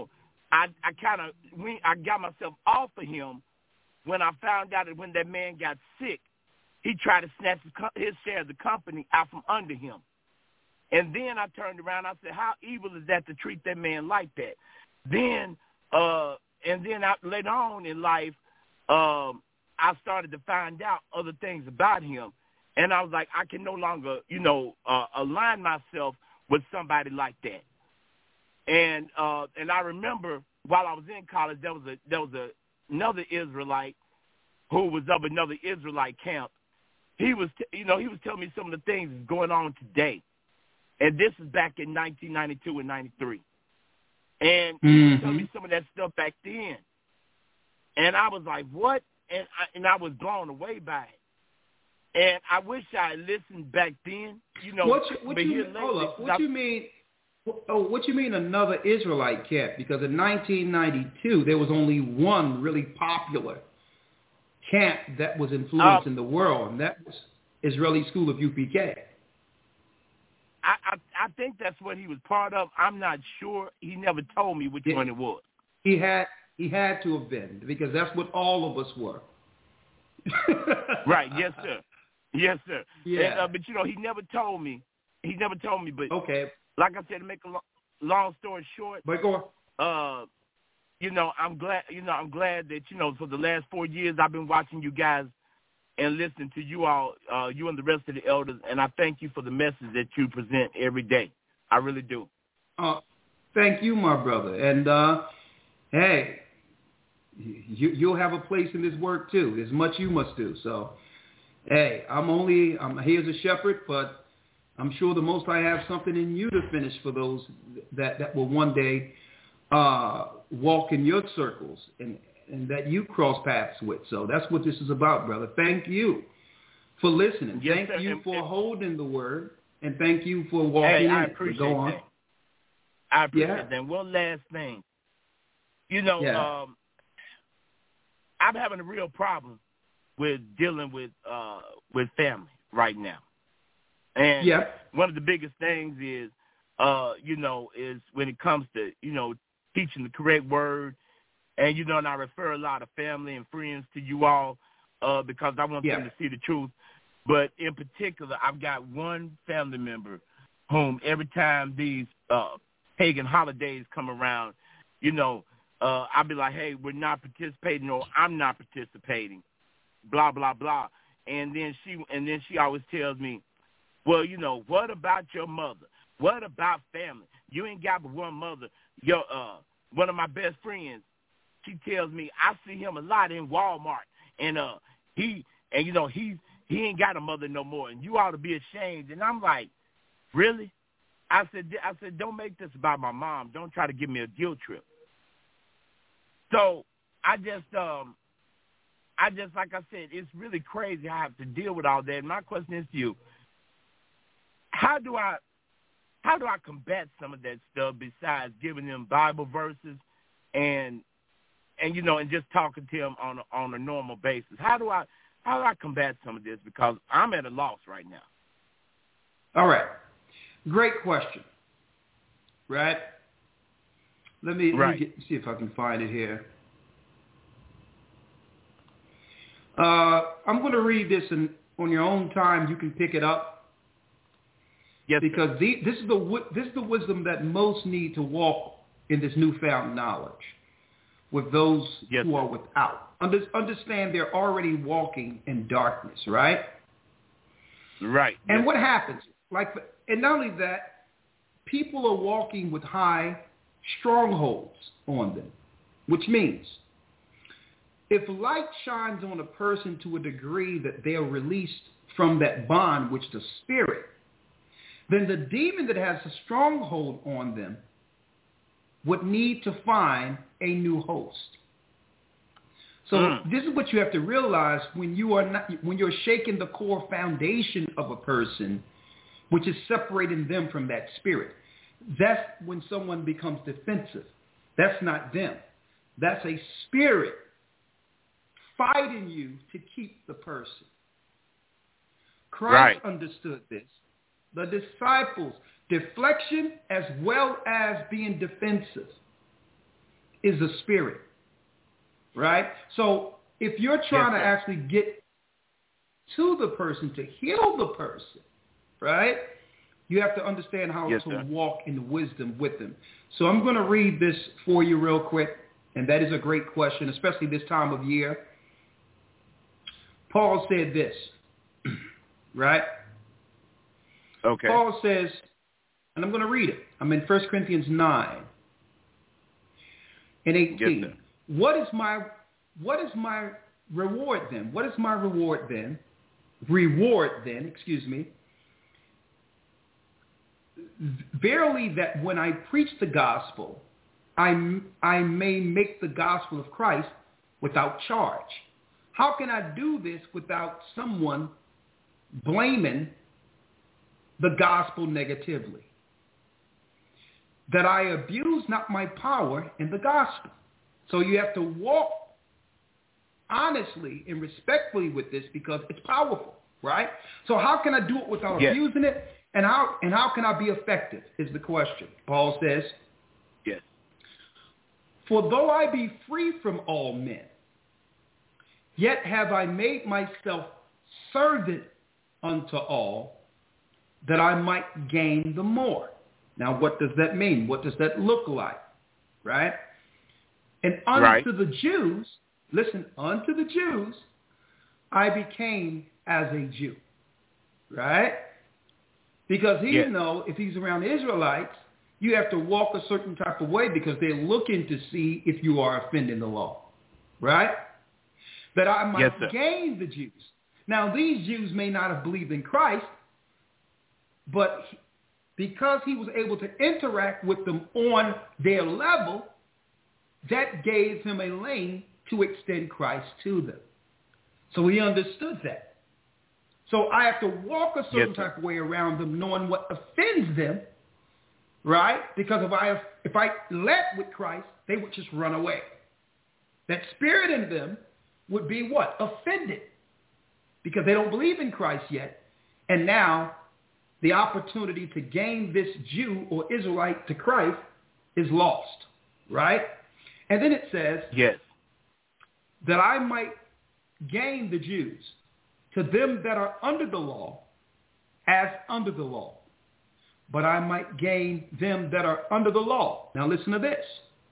got myself off of him when I found out that when that man got sick, he tried to snatch his share of the company out from under him. And then I turned around, I said, how evil is that to treat that man like that? Then, later on in life, I started to find out other things about him. And I was like, I can no longer, align myself with somebody like that. And I remember while I was in college, there was another Israelite who was of another Israelite camp. He was telling me some of the things that's going on today. And this is back in 1992 and 93. And he was telling me some of that stuff back then. And I was like, what? And I was blown away by it. And I wish I had listened back then.
What you mean another Israelite camp? Because in 1992, there was only one really popular camp that was influencing the world, and that was Israeli School of UPK.
I think that's what he was part of. I'm not sure. He never told me which one it was.
He had to have been, because that's what all of us were.
Right. Yes, sir. Yes, sir.
Yeah.
And, but he never told me. But
okay.
Like I said, to make a long story short.
But go on.
I'm glad. I'm glad that for the last 4 years I've been watching you guys and listening to you all, you and the rest of the elders, and I thank you for the message that you present every day. I really do.
Thank you, my brother. And hey, you'll have a place in this work too. There's much you must do. So, hey, I'm here as a shepherd, but I'm sure the Most High have something in you to finish for those that will one day walk in your circles and that you cross paths with. So that's what this is about, brother. Thank you for listening.
Yes,
thank
sir.
you for holding the word, and thank you for walking in.
I appreciate
Go on.
that. I appreciate that. One last thing. I'm having a real problem with dealing with family right now. And one of the biggest things is, is when it comes to, teaching the correct word. And, and I refer a lot of family and friends to you all because I want them to see the truth. But in particular, I've got one family member whom every time these pagan holidays come around, I'll be like, hey, we're not participating, or I'm not participating, blah, blah, blah. And then she always tells me, well, what about your mother? What about family? You ain't got but one mother. One of my best friends, she tells me I see him a lot in Walmart, and he ain't got a mother no more, and you ought to be ashamed. And I'm like, really? I said, don't make this about my mom. Don't try to give me a guilt trip. So I just like I said, it's really crazy I have to deal with all that. And my question is to you, how do I combat some of that stuff besides giving them Bible verses and just talking to them on a normal basis? How do how do I combat some of this? Because I'm at a loss right now.
All right. Great question. Right? Let me see if I can find it here. I'm going to read this on your own time. You can pick it up.
Yes,
because this is the wisdom that most need to walk in this newfound knowledge with those who are without. Understand they're already walking in darkness, right?
Right.
And what happens? And not only that, people are walking with high strongholds on them, which means if light shines on a person to a degree that they are released from that bond, which the spirit, then the demon that has a stronghold on them would need to find a new host. So this is what you have to realize when you're shaking the core foundation of a person, which is separating them from that spirit. That's when someone becomes defensive. That's not them. That's a spirit fighting you to keep the person. Christ understood this. The disciples, deflection as well as being defensive is a spirit, right? So if you're trying to actually get to the person, to heal the person, right, you have to understand how to walk in wisdom with them. So I'm going to read this for you real quick, and that is a great question, especially this time of year. Paul said this, right?
Okay.
Paul says, and I'm going to read it. I'm in 1 Corinthians 9 and 18. What is my reward then? What is my reward then? Excuse me. Verily that when I preach the gospel, I may make the gospel of Christ without charge. How can I do this without someone blaming the gospel negatively? That I abuse not my power in the gospel. So you have to walk honestly and respectfully with this because it's powerful, right? So how can I do it without abusing it? And how can I be effective is the question. Paul says,
yes.
For though I be free from all men, yet have I made myself servant unto all, that I might gain the more. Now, what does that mean? What does that look like? Right? And unto the Jews, listen, unto the Jews, I became as a Jew. Right? Because he know if he's around Israelites, you have to walk a certain type of way because they're looking to see if you are offending the law. Right? That I might gain the Jews. Now, these Jews may not have believed in Christ, but because he was able to interact with them on their level, that gave him a lane to extend Christ to them. So he understood that. So I have to walk a certain type of way around them, knowing what offends them, right? Because if I led with Christ, they would just run away. That spirit in them would be what? Offended. Because they don't believe in Christ yet. And now the opportunity to gain this Jew or Israelite to Christ is lost, right? And then it says, that I might gain the Jews to them that are under the law as under the law, but I might gain them that are under the law. Now listen to this.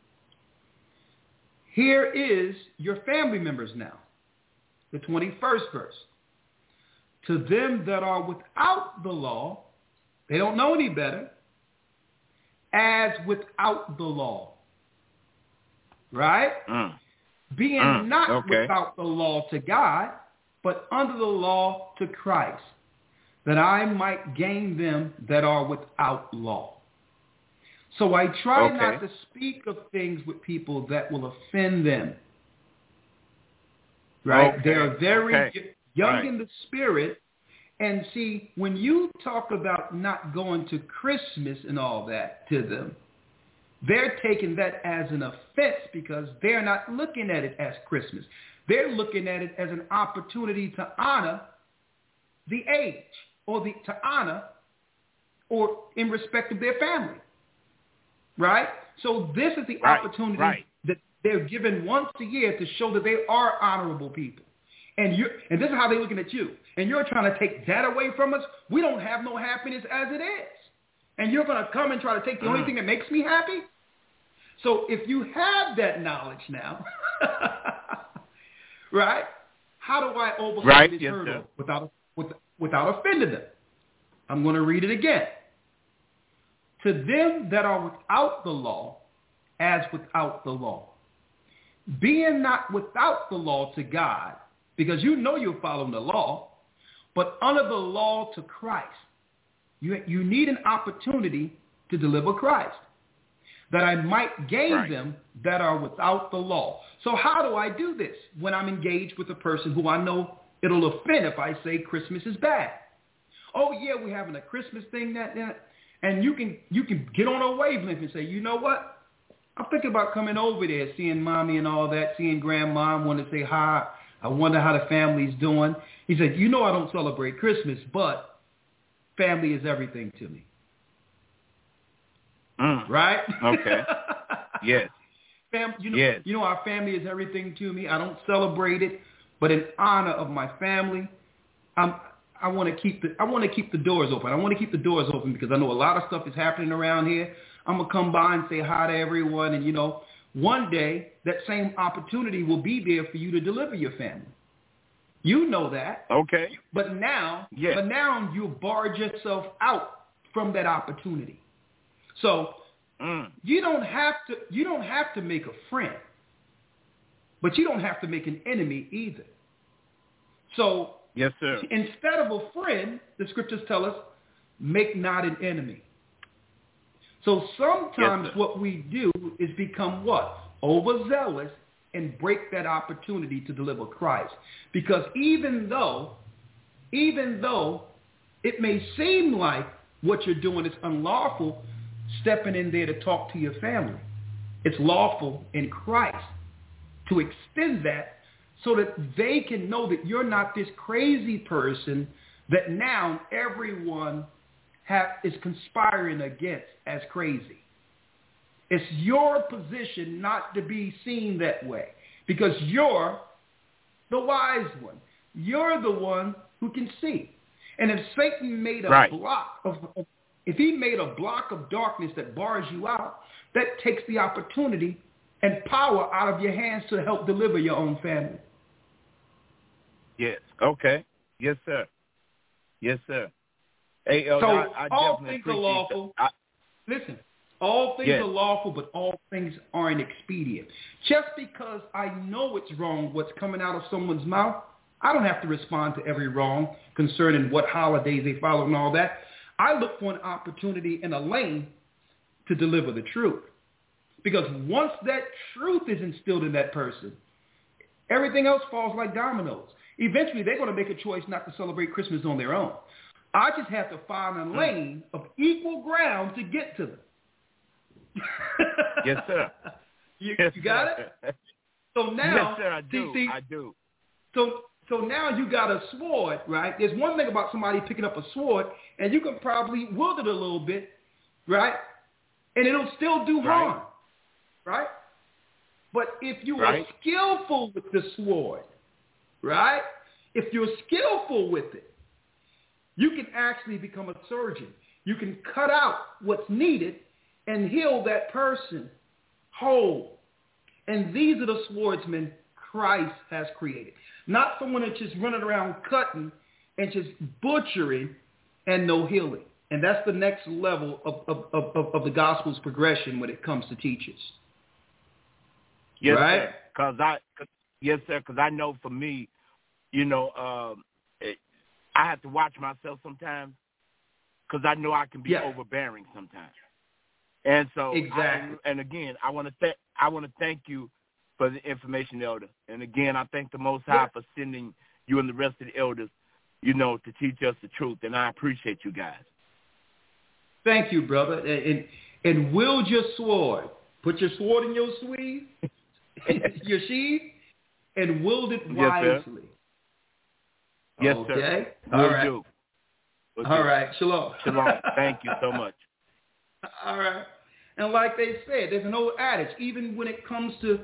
Here is your family members now, the 21st verse. To them that are without the law, they don't know any better, as without the law. Right? Being not without the law to God, but under the law to Christ, that I might gain them that are without law. So I try not to speak of things with people that will offend them. Right? They're very young in the spirit. And see, when you talk about not going to Christmas and all that to them, they're taking that as an offense because they're not looking at it as Christmas. They're looking at it as an opportunity to honor the age or to honor or in respect of their family, right? So this is the opportunity that they're given once a year to show that they are honorable people. And this is how they're looking at you. And you're trying to take that away from us. We don't have no happiness as it is. And you're going to come and try to take the only thing that makes me happy? So if you have that knowledge now, right, how do I overcome this hurdle without offending them? I'm going to read it again. To them that are without the law, as without the law, being not without the law to God, because you know you're following the law, but under the law to Christ. You need an opportunity to deliver Christ, that I might gain them that are without the law. So how do I do this when I'm engaged with a person who I know it'll offend if I say Christmas is bad? Oh, yeah, we're having a Christmas thing, that. And you can get on a wavelength and say, you know what? I'm thinking about coming over there, seeing mommy and all that, seeing grandma, want to say hi. I wonder how the family's doing. He said, you know I don't celebrate Christmas, but family is everything to me. Right?
Okay. Yes.
You know our family is everything to me. I don't celebrate it, but in honor of my family, I want to keep the doors open. I want to keep the doors open because I know a lot of stuff is happening around here. I'm going to come by and say hi to everyone. And, one day that same opportunity will be there for you to deliver your family. You know that.
Okay.
But now you barred yourself out from that opportunity. So you don't have to make a friend, but you don't have to make an enemy either. So
yes, sir.
Instead of a friend, the scriptures tell us, make not an enemy. So sometimes what we do is become what? Overzealous and break that opportunity to deliver Christ. Because even though it may seem like what you're doing is unlawful, stepping in there to talk to your family, it's lawful in Christ to extend that so that they can know that you're not this crazy person that now everyone is conspiring against as crazy. It's your position not to be seen that way because you're the wise one. You're the one who can see. And if Satan made a if he made a block of darkness that bars you out, that takes the opportunity and power out of your hands to help deliver your own family.
Yes. Okay. Yes, sir. Yes, sir. Hey,
so
I
all things are lawful. Listen, all things are lawful, but all things aren't expedient. Just because I know it's wrong what's coming out of someone's mouth, I don't have to respond to every wrong concerning what holidays they follow and all that. I look for an opportunity in a lane to deliver the truth. Because once that truth is instilled in that person, everything else falls like dominoes. Eventually, they're going to make a choice not to celebrate Christmas on their own. I just have to find a lane of equal ground to get to them.
Yes, sir.
You got it? So now,
yes, sir, I do. I do.
So now you got a sword, right? There's one thing about somebody picking up a sword, and you can probably wield it a little bit, right? And it'll still do harm, right? But if you are skillful with the sword, right? If you're skillful with it, you can actually become a surgeon. You can cut out what's needed and heal that person whole. And these are the swordsmen Christ has created. Not someone that's just running around cutting and just butchering and no healing. And that's the next level of the gospel's progression when it comes to teachers.
Yes,
right?
Sir. Yes, sir, because I know for me, I have to watch myself sometimes because I know I can be overbearing sometimes. And so,
exactly.
And again, I want to thank you for the information, Elder. And again, I thank the Most High for sending you and the rest of the elders, to teach us the truth. And I appreciate you guys.
Thank you, brother. And wield your sword. Put your sword in your sleeve, your sheath, and wield it wisely.
Yes,
okay?
Sir.
All right.
All
right. Shalom.
Shalom. Thank you so much.
All right. And like they said, there's an old adage, even when it comes to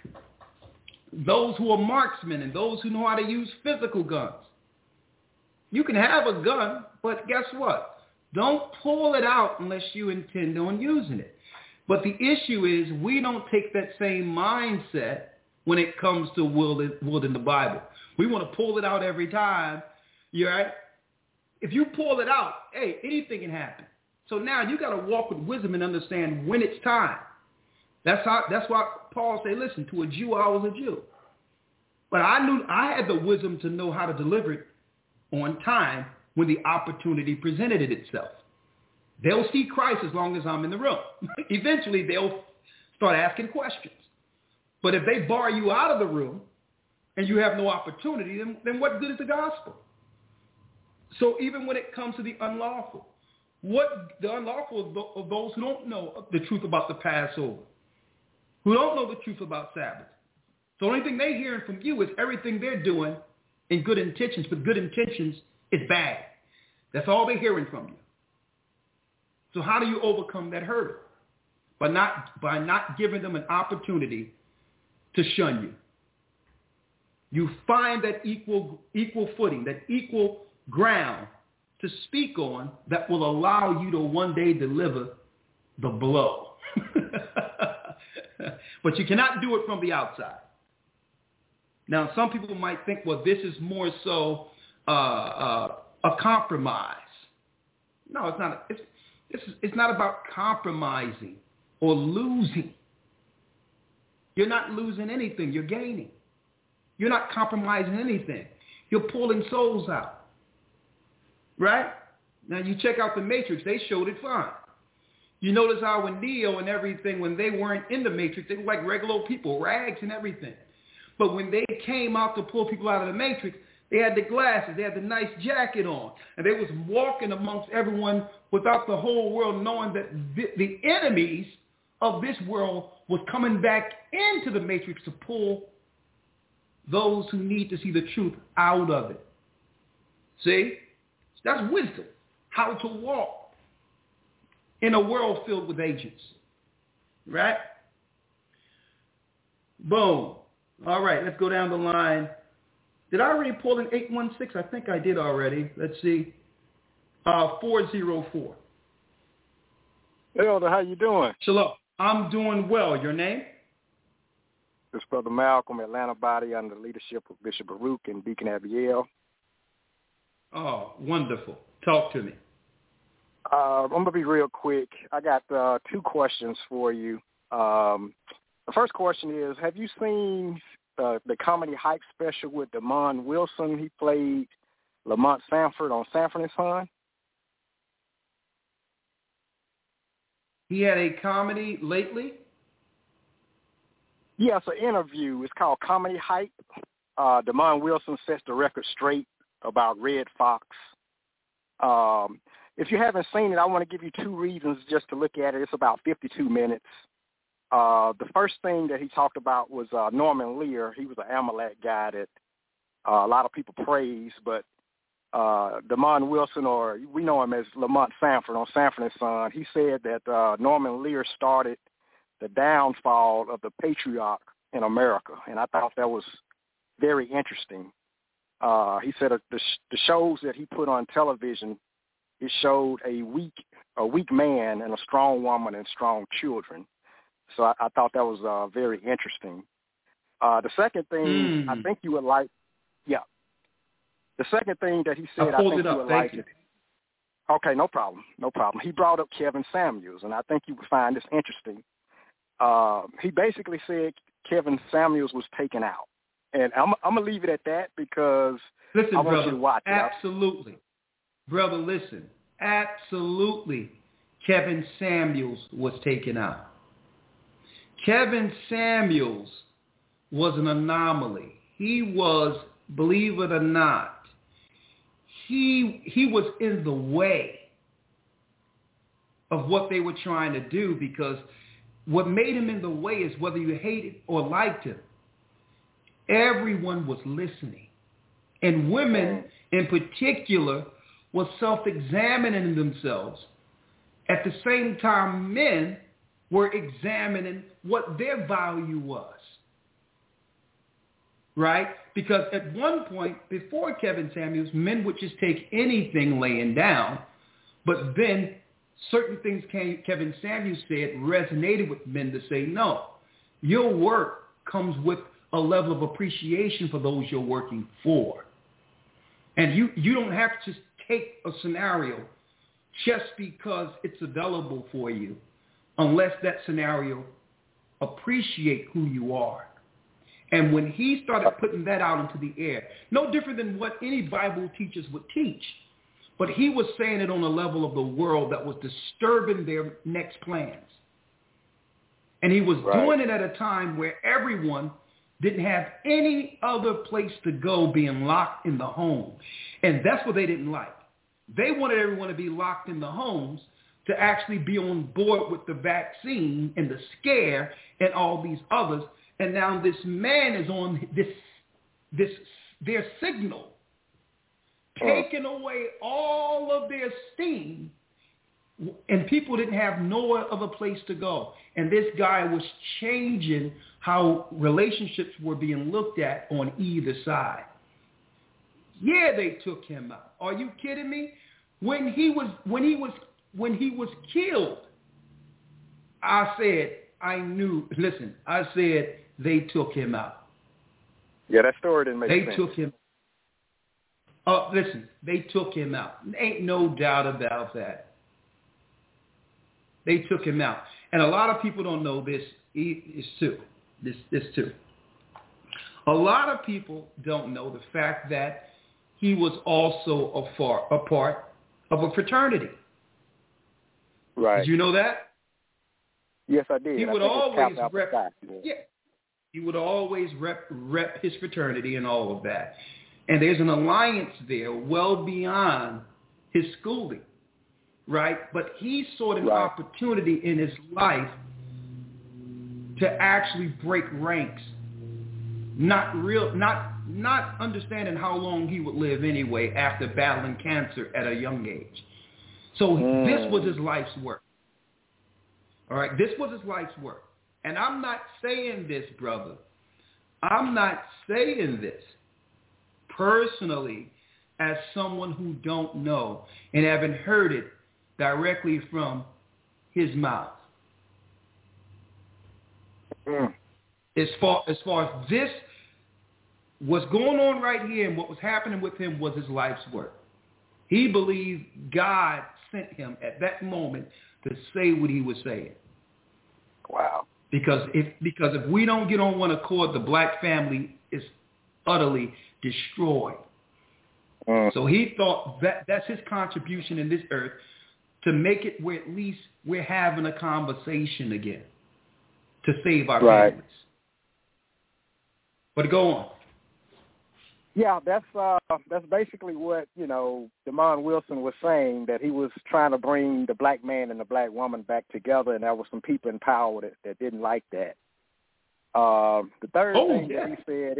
those who are marksmen and those who know how to use physical guns. You can have a gun, but guess what? Don't pull it out unless you intend on using it. But the issue is we don't take that same mindset when it comes to wielding the Bible. We want to pull it out every time. You right? If you pull it out, hey, anything can happen. So now you got to walk with wisdom and understand when it's time. That's why Paul said, listen, to a Jew, I was a Jew. But I knew I had the wisdom to know how to deliver it on time when the opportunity presented itself. They'll see Christ as long as I'm in the room. Eventually, they'll start asking questions. But if they bar you out of the room and you have no opportunity, then what good is the gospel? So even when it comes to the unlawful, what the unlawful of those who don't know the truth about the Passover, who don't know the truth about Sabbath. The only thing they're hearing from you is everything they're doing in good intentions, but good intentions is bad. That's all they're hearing from you. So how do you overcome that hurdle? By not giving them an opportunity to shun you. You find that equal footing, that equal ground to speak on that will allow you to one day deliver the blow. But you cannot do it from the outside. Now, some people might think, well, this is more so a compromise. No, it's not. It's not about compromising or losing. You're not losing anything. You're gaining. You're not compromising anything. You're pulling souls out. Right? Now, you check out The Matrix. They showed it fine. You notice how when Neo and everything, when they weren't in the Matrix, they were like regular people, rags and everything. But when they came out to pull people out of the Matrix, they had the glasses, they had the nice jacket on, and they was walking amongst everyone without the whole world knowing that the enemies of this world was coming back into the Matrix to pull those who need to see the truth out of it. See? That's wisdom. How to walk in a world filled with agents. Right? Boom. All right, let's go down the line. Did I already pull in 816? I think I did already. Let's see. 404.
Hey, Elder, how you doing?
Shalom. I'm doing well. Your name?
This is Brother Malcolm, Atlanta body, under the leadership of Bishop Baruch and Deacon Abiel.
Oh, wonderful. Talk to me.
I'm going to be real quick. I got two questions for you. The first question is, have you seen the comedy hype special with Damon Wilson? He played Lamont Sanford on Sanford and Son.
He had a comedy lately?
Yeah, it's an interview. It's called Comedy Hype. Damon Wilson sets the record straight about Red Fox. If you haven't seen it, I want to give you two reasons just to look at it. It's about 52 minutes. The first thing that he talked about was Norman Lear. He was an Amalek guy that a lot of people praise, but Damon Wilson, or we know him as Lamont Sanford on Sanford and Son, he said that Norman Lear started the downfall of the patriarch in America, and I thought that was very interesting. He said the shows that he put on television, it showed a weak man and a strong woman and strong children. So I thought that was very interesting. The second thing I think you would like, the second thing that he said, I think you would like it. Okay, no problem. He brought up Kevin Samuels, and I think you would find this interesting. He basically said Kevin Samuels was taken out. And I'm going to leave it at that because I want you to watch it.
Absolutely. Brother, listen. Absolutely. Kevin Samuels was taken out. Kevin Samuels was an anomaly. He was, believe it or not, he was in the way of what they were trying to do, because what made him in the way is whether you hated or liked him. everyone was listening. And women in particular were self-examining themselves. At the same time, men were examining what their value was. Right? Because at one point, before Kevin Samuels, men would just take anything laying down. But then certain things Kevin Samuels said resonated with men to say, no, your work comes with a level of appreciation for those you're working for. And you don't have to just take a scenario just because it's available for you unless that scenario appreciate who you are. And when he started putting that out into the air, no different than what any Bible teachers would teach, but he was saying it on a level of the world that was disturbing their next plans. And he was doing it at a time where everyone didn't have any other place to go being locked in the home. And that's what they didn't like. They wanted everyone to be locked in the homes to actually be on board with the vaccine and the scare and all these others. And now this man is on their signal, taking away all of their steam, and people didn't have no other place to go. And this guy was changing how relationships were being looked at on either side. Yeah, they took him out. Are you kidding me? When he was killed, I said, I said they took him out.
Yeah, that story didn't make sense.
They took him. They took him out. Ain't no doubt about that. They took him out. And a lot of people don't know this too. This too. A lot of people don't know the fact that he was also a part of a fraternity.
Right.
Did you know that?
Yes, I did.
He would always rep. Yeah. He would always rep his fraternity and all of that. And there's an alliance there well beyond his schooling, right? But he sought an opportunity in his life to actually break ranks, not understanding how long he would live anyway after battling cancer at a young age. So this was his life's work. All right, this was his life's work. And I'm not saying this, brother. I'm not saying this personally as someone who don't know and haven't heard it directly from his mouth. As far as this, what's going on right here and what was happening with him was his life's work. He believed God sent him at that moment to say what he was saying.
Wow.
Because if we don't get on one accord, the black family is utterly destroyed. So he thought that's his contribution in this earth, to make it where at least we're having a conversation again to save our families. But go on.
Yeah, that's basically what, Demond Wilson was saying, that he was trying to bring the black man and the black woman back together, and there were some people in power that didn't like that. The third thing that he said,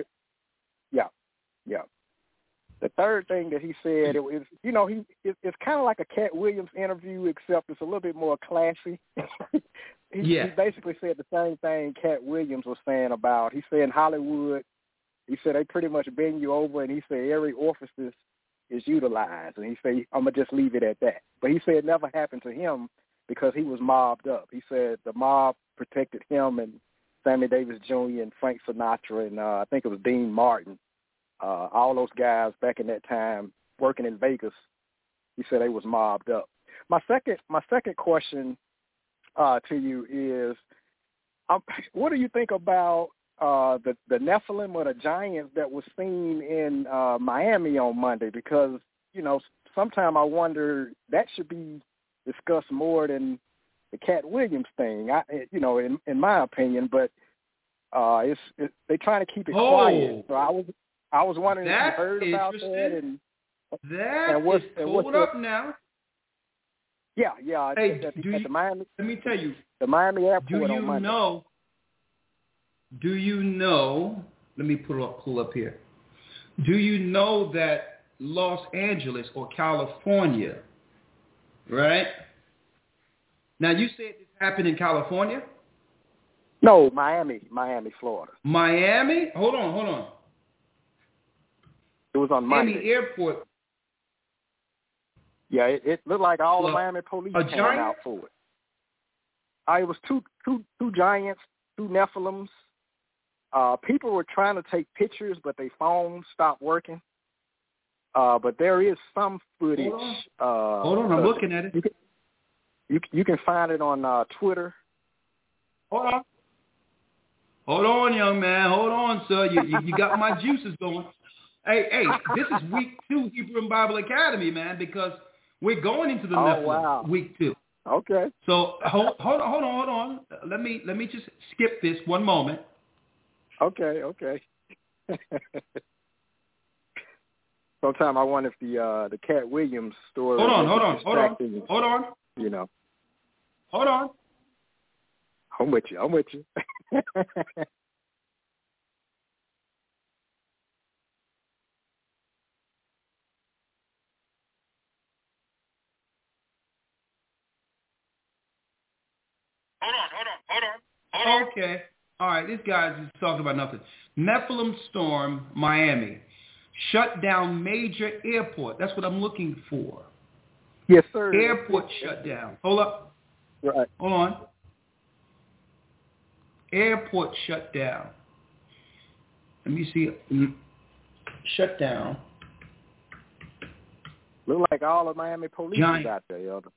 the third thing that he said, it's kind of like a Cat Williams interview, except it's a little bit more classy. He basically said the same thing Cat Williams was saying about, he said in Hollywood, he said they pretty much bend you over, and he said every orifice is utilized. And he said, I'm going to just leave it at that. But he said it never happened to him because he was mobbed up. He said the mob protected him and Sammy Davis Jr. and Frank Sinatra and I think it was Dean Martin, all those guys back in that time working in Vegas. He said they was mobbed up. My second question to you is, what do you think about the Nephilim or the giants that was seen in Miami on Monday? Because, sometimes I wonder that should be discussed more than the Cat Williams thing, in my opinion, but they're trying to keep it quiet. So I was wondering if you heard about that. And
that is pulled up now.
Yeah.
Hey,
at the Miami,
let me tell you.
The Miami airport on Monday.
Do you know Let me pull up here. Do you know that Los Angeles or California, right? Now, you said this happened in California?
No, Miami, Florida.
Miami? Hold on.
It was on Monday.
Miami Airport.
Yeah, it looked like all the Miami police came out for it. It was two giants, two Nephilims. People were trying to take pictures, but their phones stopped working. But there is some footage.
Hold on, I'm looking at it.
You can find it on Twitter.
Hold on, young man. Hold on, sir. You got my juices going. Hey, this is week 2 Hebrew and Bible Academy, man, because we're going into the Nephilim week 2.
Okay.
So hold on. Let me just skip this one moment.
Okay. Sometime I wonder if the Cat Williams story.
Hold on.
You know.
Hold on.
I'm with you.
Hold on. Okay. All right. This guy's just talking about nothing. Nephilim storm, Miami. Shut down major airport. That's what I'm looking for.
Yes, sir.
Airport shut down. Hold up.
Right.
Hold on. Airport shut down. Let me see. Shut down.
Look like all of Miami police is out there, Elder.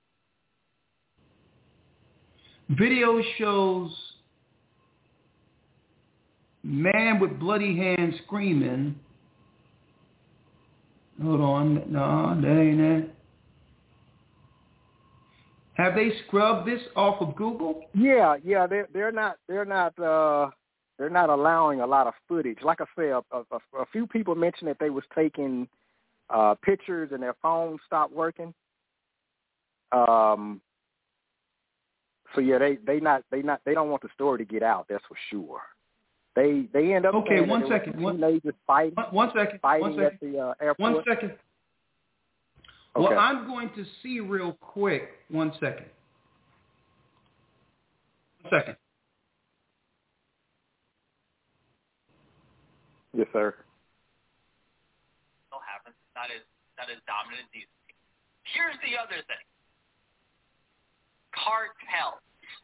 Video shows man with bloody hands screaming. Hold on. No, that ain't it. Have they scrubbed this off of Google?
Yeah. They're not allowing a lot of footage. Like I say, a few people mentioned that they was taking pictures and their phones stopped working. So yeah, they don't want the story to get out. That's for sure. They end up
okay. One second.
Teenagers fighting.
One second.
At the airport.
1 second.
Okay.
Well, I'm going to see real quick. 1 second. 1 second.
Yes, sir.
Still happens. Not as dominant as these. Here's the other thing. Cartels.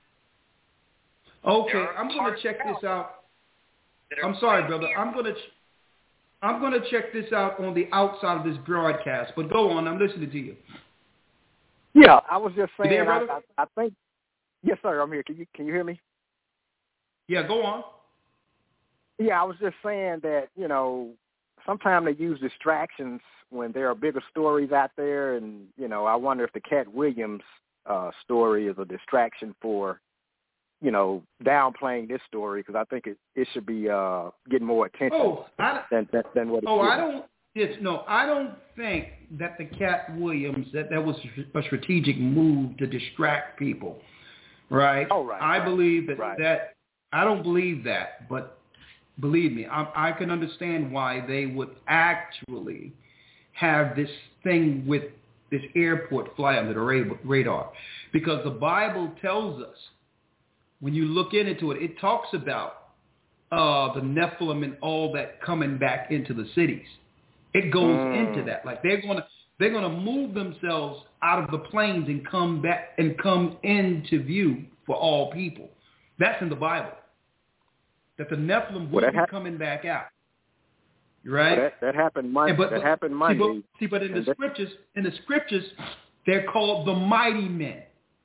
Okay, I'm going to check this out. I'm sorry, brother. I'm going to check this out on the outside of this broadcast. But go on. I'm listening to you.
Yeah, I was just saying.
You there, brother?
I think. Yes, sir. I'm here. Can you hear me?
Yeah, go on.
Yeah, I was just saying that sometimes they use distractions when there are bigger stories out there, and I wonder if the Cat Williams story is a distraction for downplaying this story, because I think it should be getting more attention than what it's
I don't think that the Cat Williams that was a strategic move to distract people, right?
Oh, right.
I believe that
right.
that I don't believe that, but believe me, I can understand why they would actually have this thing with this airport fly under the radar, because the Bible tells us, when you look into it, it talks about the Nephilim and all that coming back into the cities. It goes into that. Like they're gonna move themselves out of the planes and come back and come into view for all people. That's in the Bible. That the Nephilim will be coming back out. Right?
Well, that happened Monday. That happened Monday.
But in the scriptures, they're called the mighty men.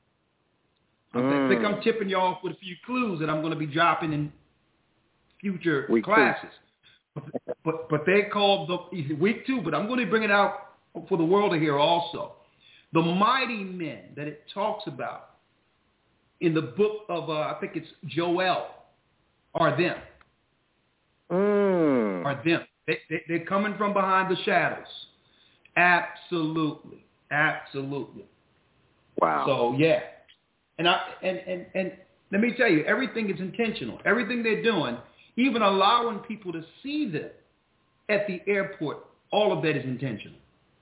I think I'm tipping you off with a few clues that I'm going to be dropping in future classes. But they're called week 2, but I'm going to bring it out for the world to hear also. The mighty men that it talks about in the book of, I think it's Joel, are them. Are them. They're coming from behind the shadows. Absolutely.
Wow.
So, yeah. And let me tell you, everything is intentional. Everything they're doing, even allowing people to see them at the airport, all of that is intentional.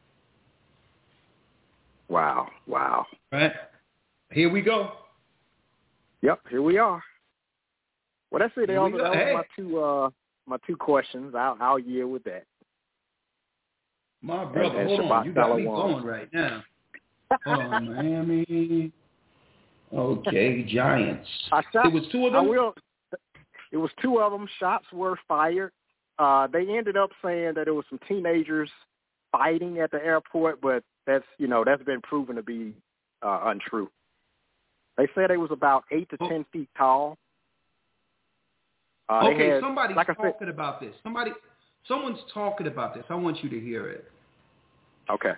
Wow.
Right? Here we go.
Yep, here we are. Well, that's it, Elder. That
Hey.
was my two questions. I'll yield with that.
My brother,
And
hold on. You got me
Shalom.
going right now. Hold on, Miami. Okay, Giants. It was two of them?
It was two of them. Shots were fired. They ended up saying that it was some teenagers fighting at the airport, but that's been proven to be untrue. They said it was about 8 to 10 feet tall.
Somebody's talking about this. Someone's talking about this. I want you to hear it.
Okay.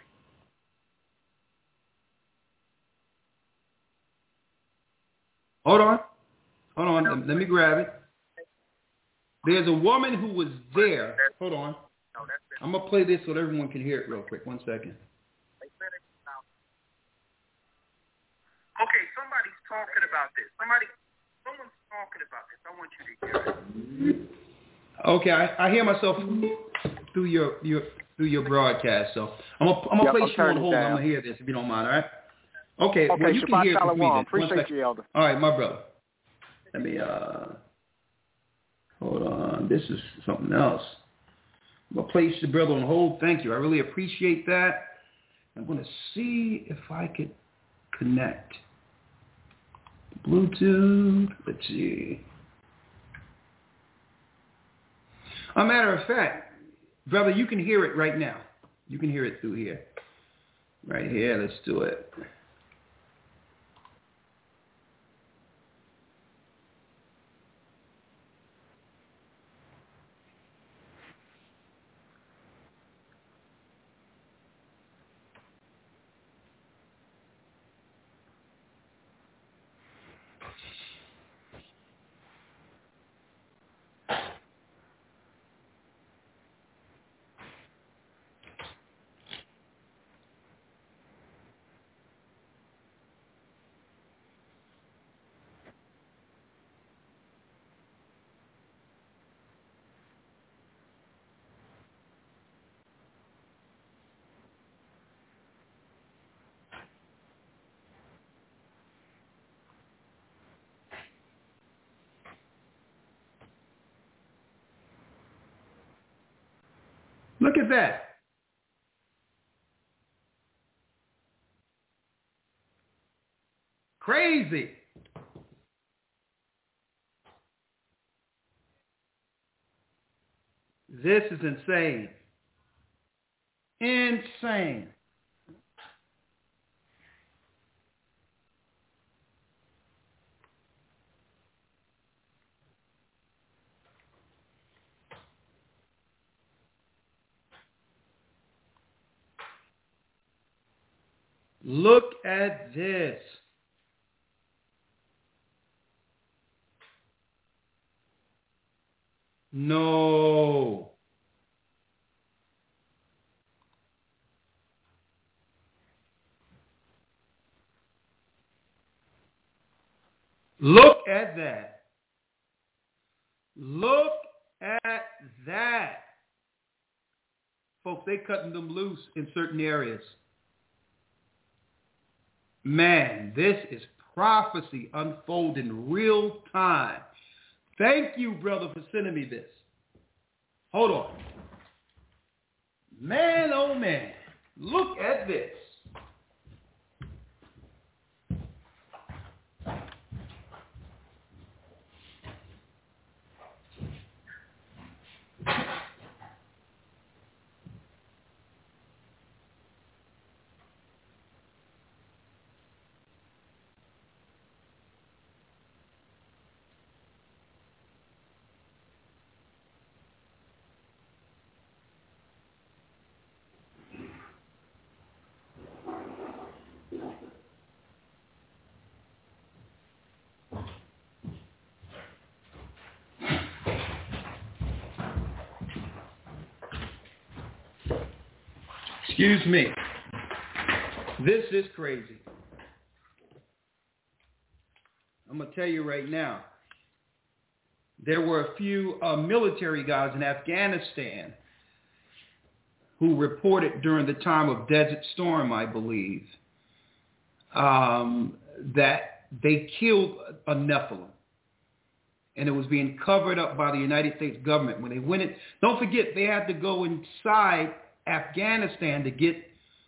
Hold on. Let me grab it. There's a woman who was there. Hold on. I'm going to play this so that everyone can hear it real quick. 1 second. Okay, somebody's talking about this. Someone's talking about this. I want you to hear it. Okay, I hear myself through your broadcast, so I'm gonna place you on hold. I'm gonna hear this if you don't mind. All right? Okay. Well, you can hear it with me then.
Appreciate you, Elder.
All right, my brother. Let me hold on. This is something else. I'm gonna place the brother on hold. Thank you. I really appreciate that. I'm gonna see if I could connect Bluetooth. Let's see. A matter of fact, brother, you can hear it right now. You can hear it through here. Right here. Let's do it. Look at that. Crazy. This is insane. Insane. Look at this. No. Look at that. Look at that. Folks, they cutting them loose in certain areas. Man, this is prophecy unfolding real time. Thank you, brother, for sending me this. Hold on. Man, oh man, look at this. Excuse me. This is crazy. I'm going to tell you right now. there were a few military guys in Afghanistan who reported during the time of Desert Storm, I believe, that they killed a Nephilim. And it was being covered up by the United States government. When they went in, don't forget, they had to go inside Afghanistan to get,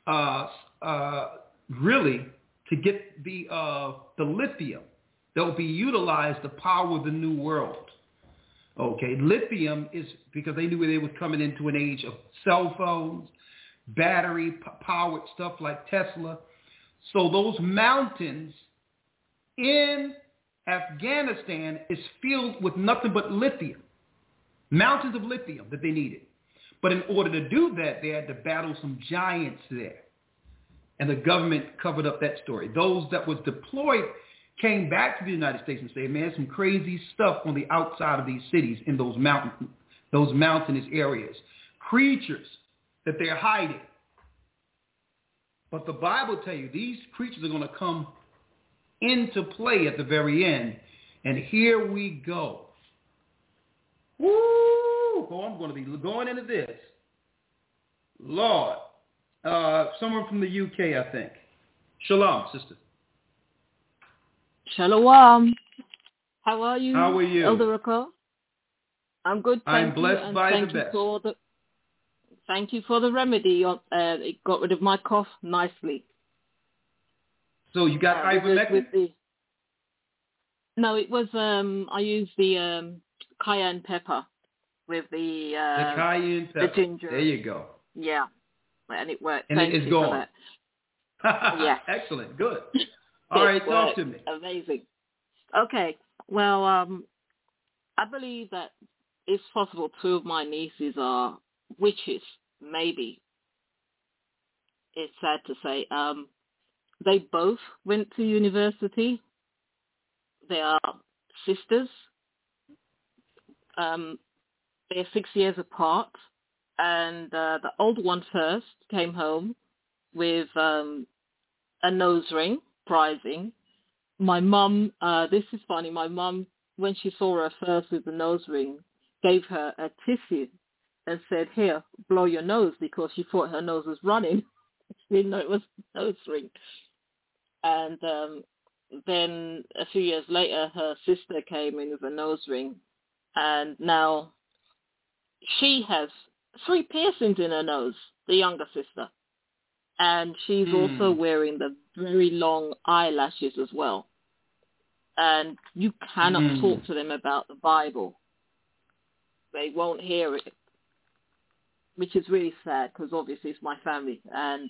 really, to get the lithium that will be utilized to power the new world. Okay, lithium is because they knew they was coming into an age of cell phones, battery-powered stuff like Tesla. So those mountains in Afghanistan is filled with nothing but lithium, mountains of lithium that they needed. But in order to do that, they had to battle some giants there. And the government covered up that story. Those that was deployed came back to the United States and said, man, some crazy stuff on the outside of these cities in those mountainous areas. Creatures that they're hiding. But the Bible tells you these creatures are going to come into play at the very end. And here we go. Woo! Oh, I'm going to be going into this. Lord. Someone from the UK, I think. Shalom, sister.
Shalom. How are you?
How are you?
Elder Rocco? I'm good, thank you.
I'm blessed by the best.
Thank you for the remedy. It got rid of my cough nicely.
So you got ivermectin?
No, it was, I used the cayenne pepper with the
cayenne pepper.
The ginger.
There you go.
Yeah, and it worked.
And
Thank
it's
you
gone.
For that. Yeah.
Excellent. Good. All right, talk to me.
Amazing. Okay. Well, I believe that it's possible 2 of my nieces are witches, maybe. It's sad to say. They both went to university. They are sisters. They're 6 years apart. And the old one first came home with a nose ring, prizing. My mum, this is funny, my mum, when she saw her first with the nose ring, gave her a tissue and said, here, blow your nose, because she thought her nose was running. She didn't know it was a nose ring. And then a few years later, her sister came in with a nose ring. And now she has 3 piercings in her nose, the younger sister. And she's also wearing the very long eyelashes as well. And you cannot talk to them about the Bible. They won't hear it, which is really sad because obviously it's my family. And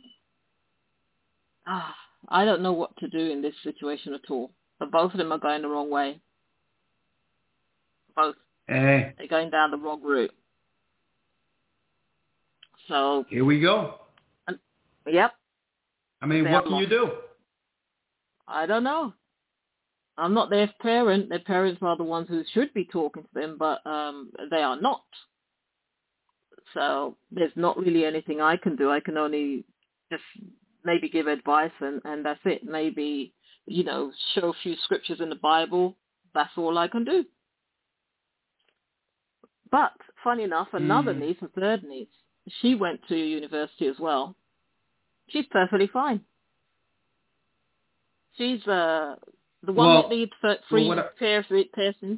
I don't know what to do in this situation at all. But both of them are going the wrong way. Both. They're going down the wrong route. So
here we go.
Yep.
I mean, what can you do?
I don't know. I'm not their parent. Their parents are the ones who should be talking to them, but they are not. So there's not really anything I can do. I can only just maybe give advice, and that's it. Maybe, show a few scriptures in the Bible. That's all I can do. But, funny enough, another niece, a third niece, she went to university as well. She's perfectly fine. She's the one that needs 3 piercings.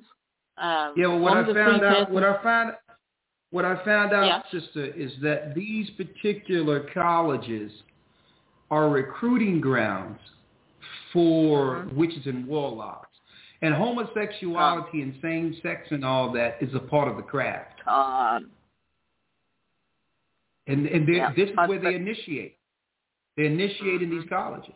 What I found out, sister, is that these particular colleges are recruiting grounds for witches and warlocks. And homosexuality and same sex and all that is a part of the craft. This is where they initiate. They initiate in these colleges.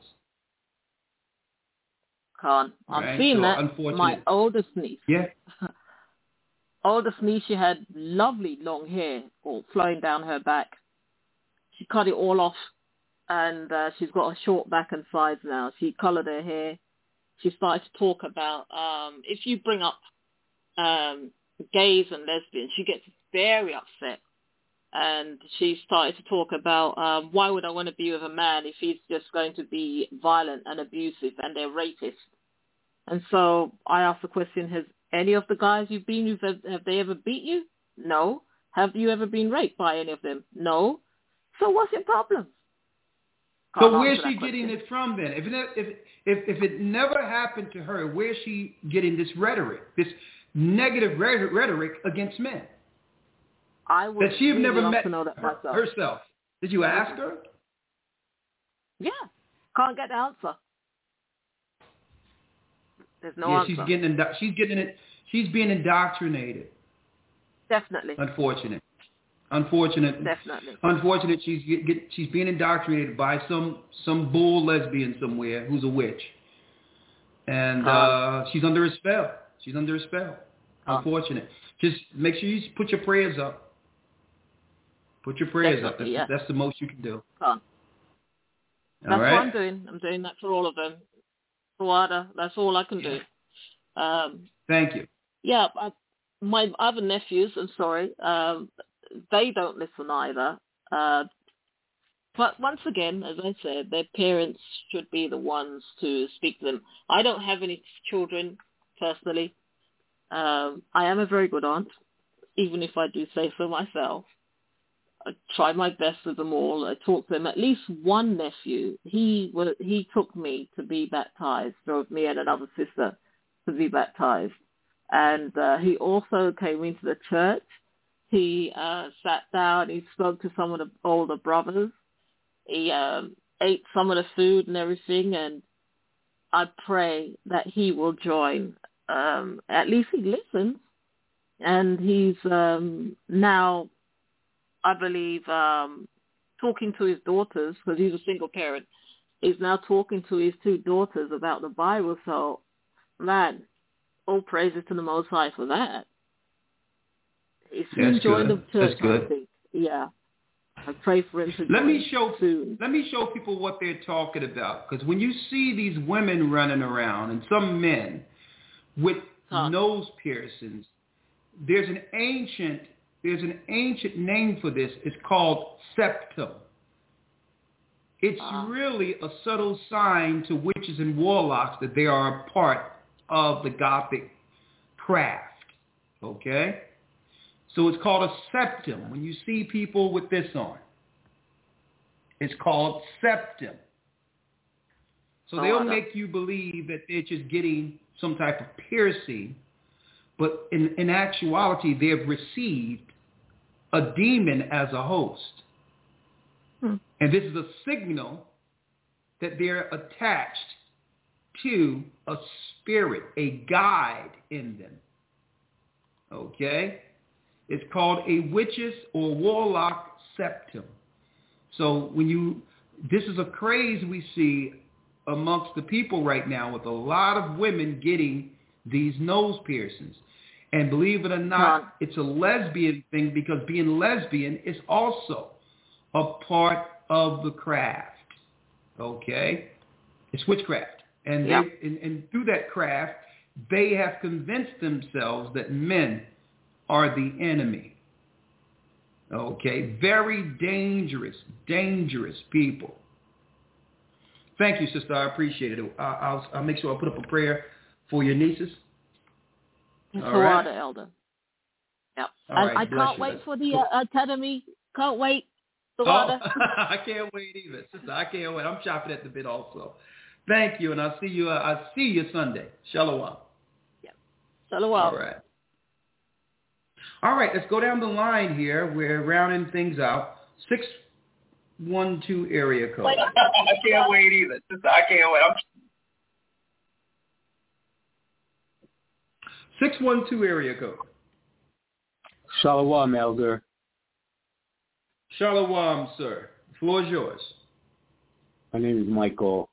I'm seeing that. My oldest niece.
Yeah.
Oldest niece, she had lovely long hair all flowing down her back. She cut it all off, and she's got a short back and sides now. She colored her hair. She started to talk about if you bring up gays and lesbians, she gets very upset. And she started to talk about why would I want to be with a man if he's just going to be violent and abusive and they're rapists. And so I asked the question, Any of the guys you've been with, have they ever beat you? No. Have you ever been raped by any of them? No. So what's your problem?
So where's she getting it from then? If it never happened to her, where's she getting this rhetoric, this negative rhetoric against men?
I would
that she have never met
to know that
herself. Did you ask her?
Yeah. Can't get the answer. There's no answer.
She's being indoctrinated.
Definitely.
Unfortunate.
Definitely.
Unfortunate. She's being indoctrinated by some bull lesbian somewhere who's a witch, and she's under a spell. Unfortunate. Just make sure you put your prayers up. Put your prayers up. That's the most you can do.
That's what I'm doing. I'm doing that for all of them. Tawada, that's all I can do.
Thank you.
Yeah, my other nephews, I'm sorry, they don't listen either. But once again, as I said, their parents should be the ones to speak to them. I don't have any children, personally. I am a very good aunt, even if I do say so myself. I try my best with them all. I talk to them. At least one nephew, he took me to be baptized, drove me and another sister to be baptized. And he also came into the church. He sat down. He spoke to some of the older brothers. He ate some of the food and everything. And I pray that he will join. At least he listens. And he's now, I believe, talking to his daughters, because he's a single parent. He's now talking to his two daughters about the Bible. So, man, all praises to the Most High for that. He's soon joined the church.
That's good.
I think. Yeah. I pray for him to
Let me
soon.
show people what they're talking about. Because when you see these women running around and some men with nose piercings, there's an ancient name for this. It's called septum. It's really a subtle sign to witches and warlocks that they are a part of the Gothic craft. Okay? So it's called a septum. When you see people with this on, it's called septum. So they'll make you believe that they're just getting some type of piercing, but in actuality, they have received a demon as a host. And this is a signal that they're attached to a spirit, a guide in them. Okay? It's called a witch's or warlock septum. So this is a craze we see amongst the people right now, with a lot of women getting these nose piercings. And believe it or not, it's a lesbian thing, because being lesbian is also a part of the craft. Okay? It's witchcraft. And and through that craft, they have convinced themselves that men are the enemy. Okay? Very dangerous people. Thank you, sister. I appreciate it. I'll make sure I put up a prayer for your nieces.
All right. Elder. Yep.
Right,
I can't wait for the academy. Can't wait.
I can't wait either, sister. I can't wait. I'm chopping at the bit also. Thank you, and I'll see you. I'll see you Sunday. Shalom.
Yeah. Shalom.
All right. Let's go down the line here. We're rounding things out. 612 area code.
I can't wait either. Sister, I can't wait.
612 area code.
Shalom, Elder.
Shalom, sir. The floor is yours.
My name is Michael.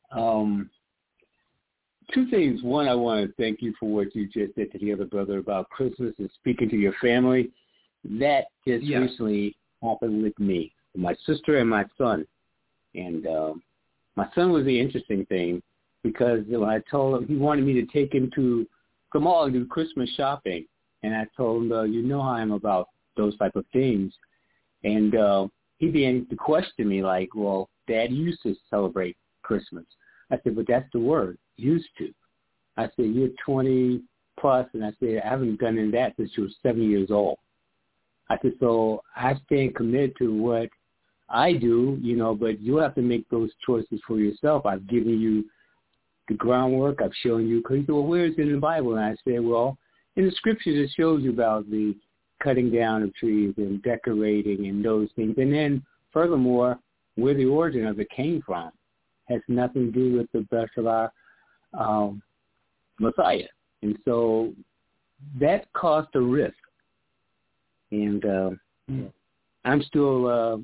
Two things. One, I want to thank you for what you just said to the other brother about Christmas and speaking to your family. That just recently happened with me, my sister and my son. And my son was the interesting thing, because when I told him, he wanted me to take him to the mall and do Christmas shopping. And I told him, you know how I am about those type of things. And he began to question me like, well, Dad used to celebrate Christmas. I said, but that's the word, used to. I said, you're 20 plus, and I said, I haven't done any of that since she was 7 years old. I said, so I stay committed to what I do, you know, but you have to make those choices for yourself. I've given you the groundwork. I've shown you. Because he said, well, where is it in the Bible? And I said, well, in the scriptures it shows you about the cutting down of trees and decorating and those things. And then furthermore, where the origin of it came from has nothing to do with the birth of our Messiah. And so that caused a rift. And I'm still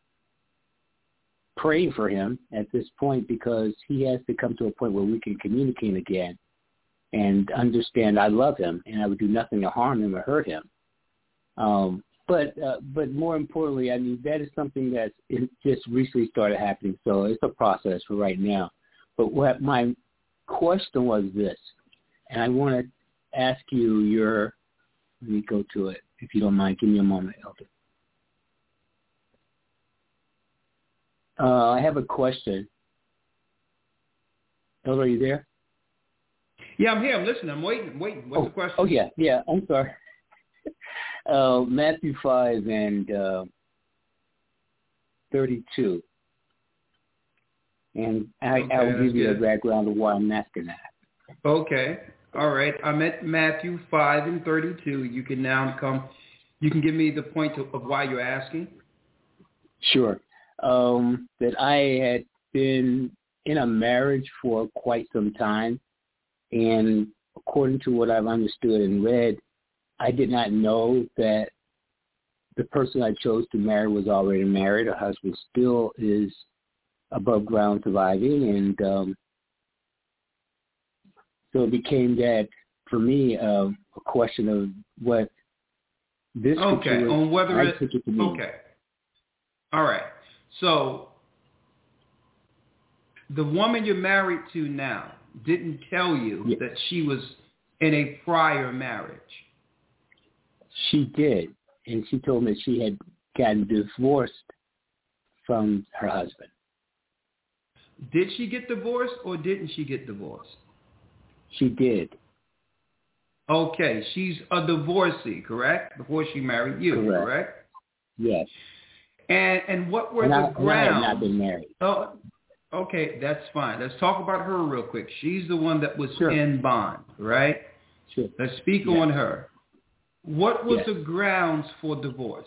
praying for him at this point because he has to come to a point where we can communicate again and understand I love him and I would do nothing to harm him or hurt him. But more importantly, I mean, that is something that just recently started happening, so it's a process for right now. But what my question was this, and I want to ask you let me go to it, if you don't mind. Give me a moment, Elder. I have a question. Elder, are you there?
Yeah, I'm here. I'm listening. I'm waiting. What's the question?
Oh, yeah. I'm sorry. Matthew 5 and 32. And I will give you the background of why I'm asking that.
Okay. All right. I'm at Matthew 5 and 32. You can now you can give me the point of why you're asking.
Sure. That I had been in a marriage for quite some time. And according to what I've understood and read, I did not know that the person I chose to marry was already married. Her husband still is above ground surviving. And so it became that, for me, a question of what this
okay, on whether
it took it to mean.
Okay. All right. So the woman you're married to now didn't tell you that she was in a prior marriage.
She did, and she told me she had gotten divorced from her husband.
Did she get divorced or didn't she get divorced?
She did.
Okay, she's a divorcee, correct? Before she married you, correct?
Yes.
And what were the grounds?
And I had not been married.
Oh, okay, that's fine. Let's talk about her real quick. She's the one that was in bond, right?
Sure.
Let's speak on her. What was the grounds for divorce?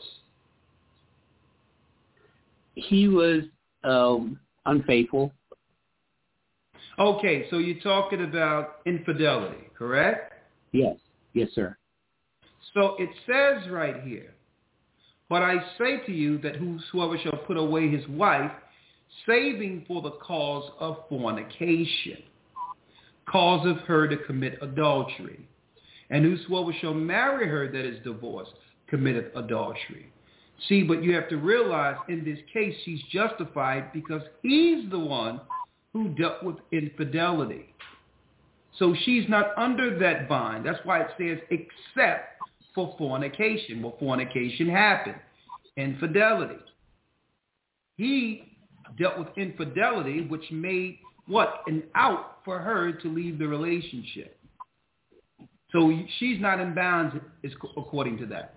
He was unfaithful.
Okay, so you're talking about infidelity, correct?
Yes. Yes, sir.
So it says right here, but I say to you that whosoever shall put away his wife, saving for the cause of fornication, causeth her to commit adultery. And whosoever shall marry her that is divorced, committeth adultery. See, but you have to realize in this case she's justified because he's the one who dealt with infidelity. So she's not under that bond. That's why it says except for fornication. Well, fornication happened. Infidelity. He dealt with infidelity, which made an out for her to leave the relationship. So she's not in bounds according to that.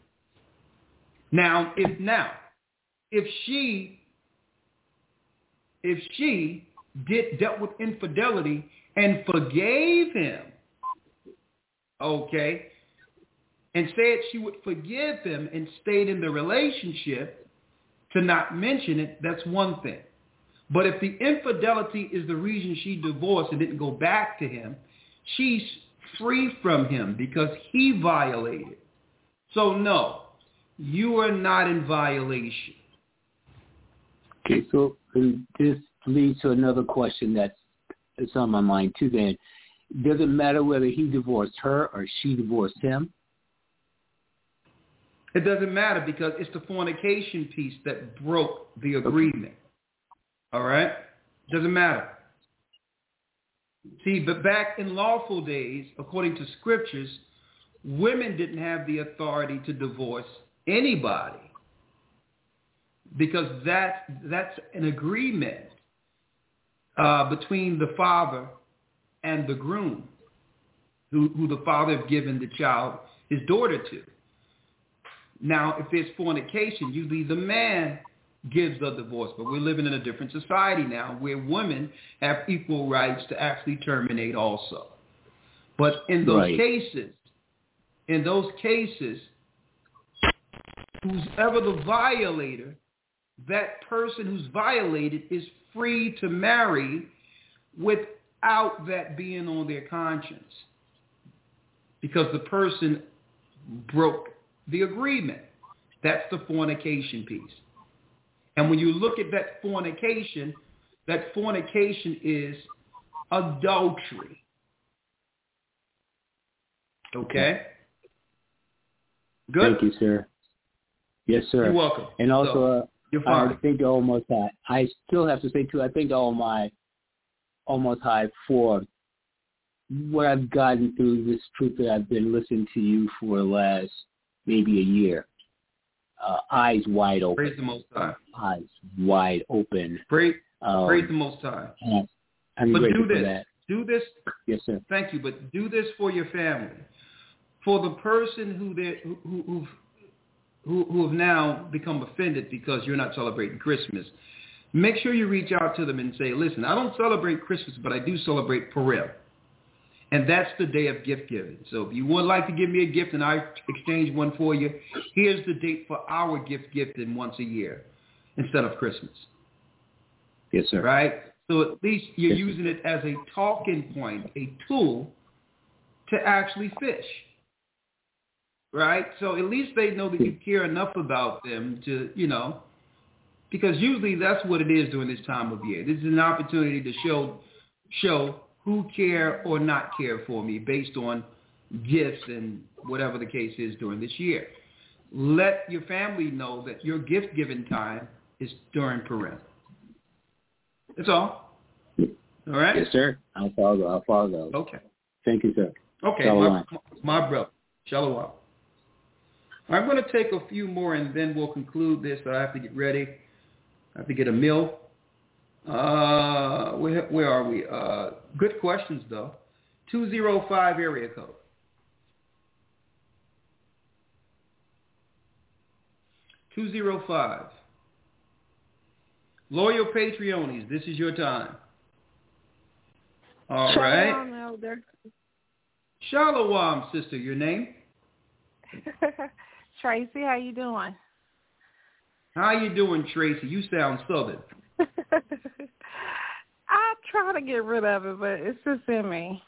Now, if she dealt with infidelity and forgave him, okay, and said she would forgive him and stayed in the relationship, to not mention it, that's one thing. But if the infidelity is the reason she divorced and didn't go back to him, she's free from him because he violated. So no, you are not in violation.
Okay, so this leads to another question that's on my mind too then. Does it matter whether he divorced her or she divorced him?
It doesn't matter because it's the fornication piece that broke the agreement. All right? Doesn't matter. See, but back in lawful days, according to scriptures, women didn't have the authority to divorce anybody because that's an agreement between the father and the groom. who the father have given the child, his daughter to. Now, if there's fornication, usually the man gives the divorce, but we're living in a different society now where women have equal rights to actually terminate also. But in those cases, who's ever the violator, that person who's violated is free to marry without that being on their conscience, because the person broke the agreement. That's the fornication piece. And when you look at that fornication is adultery. Okay? Good?
Thank you, sir. Yes, sir.
You're welcome.
And also,
you're fine.
I thank the Almost High. I still have to say, too, I thank the Almost High for what I've gotten through this truth that I've been listening to you for the last maybe a year. Eyes wide open.
Praise the Most High.
Eyes wide open.
Praise the Most High.
I'm
but
grateful
do this.
for that.
Do this.
Yes, sir.
Thank you. But do this for your family. For the person who have now become offended because you're not celebrating Christmas, make sure you reach out to them and say, listen, I don't celebrate Christmas, but I do celebrate Purim. And that's the day of gift giving. So if you would like to give me a gift and I exchange one for you, here's the date for our gift gifting once a year instead of Christmas.
Yes, sir.
Right? So at least you're using it as a talking point, a tool to actually fish. Right? So at least they know that you care enough about them to, because usually that's what it is during this time of year. This is an opportunity to show who care or not care for me based on gifts and whatever the case is during this year. Let your family know that your gift-giving time is during Purim. That's all. All right?
Yes, sir. I'll follow.
Okay.
Thank you, sir.
Okay, my brother. Shalom. I'm going to take a few more and then we'll conclude this. I have to get ready. I have to get a meal. Where are we? Good questions, though. 205 area code. 205. Loyal Patreonies, this is your time. All right.
Shalom, Elder.
Shalom, sister. Your name?
Tracy, how you doing?
How you doing, Tracy? You sound southern.
I try to get rid of it, but it's just in me.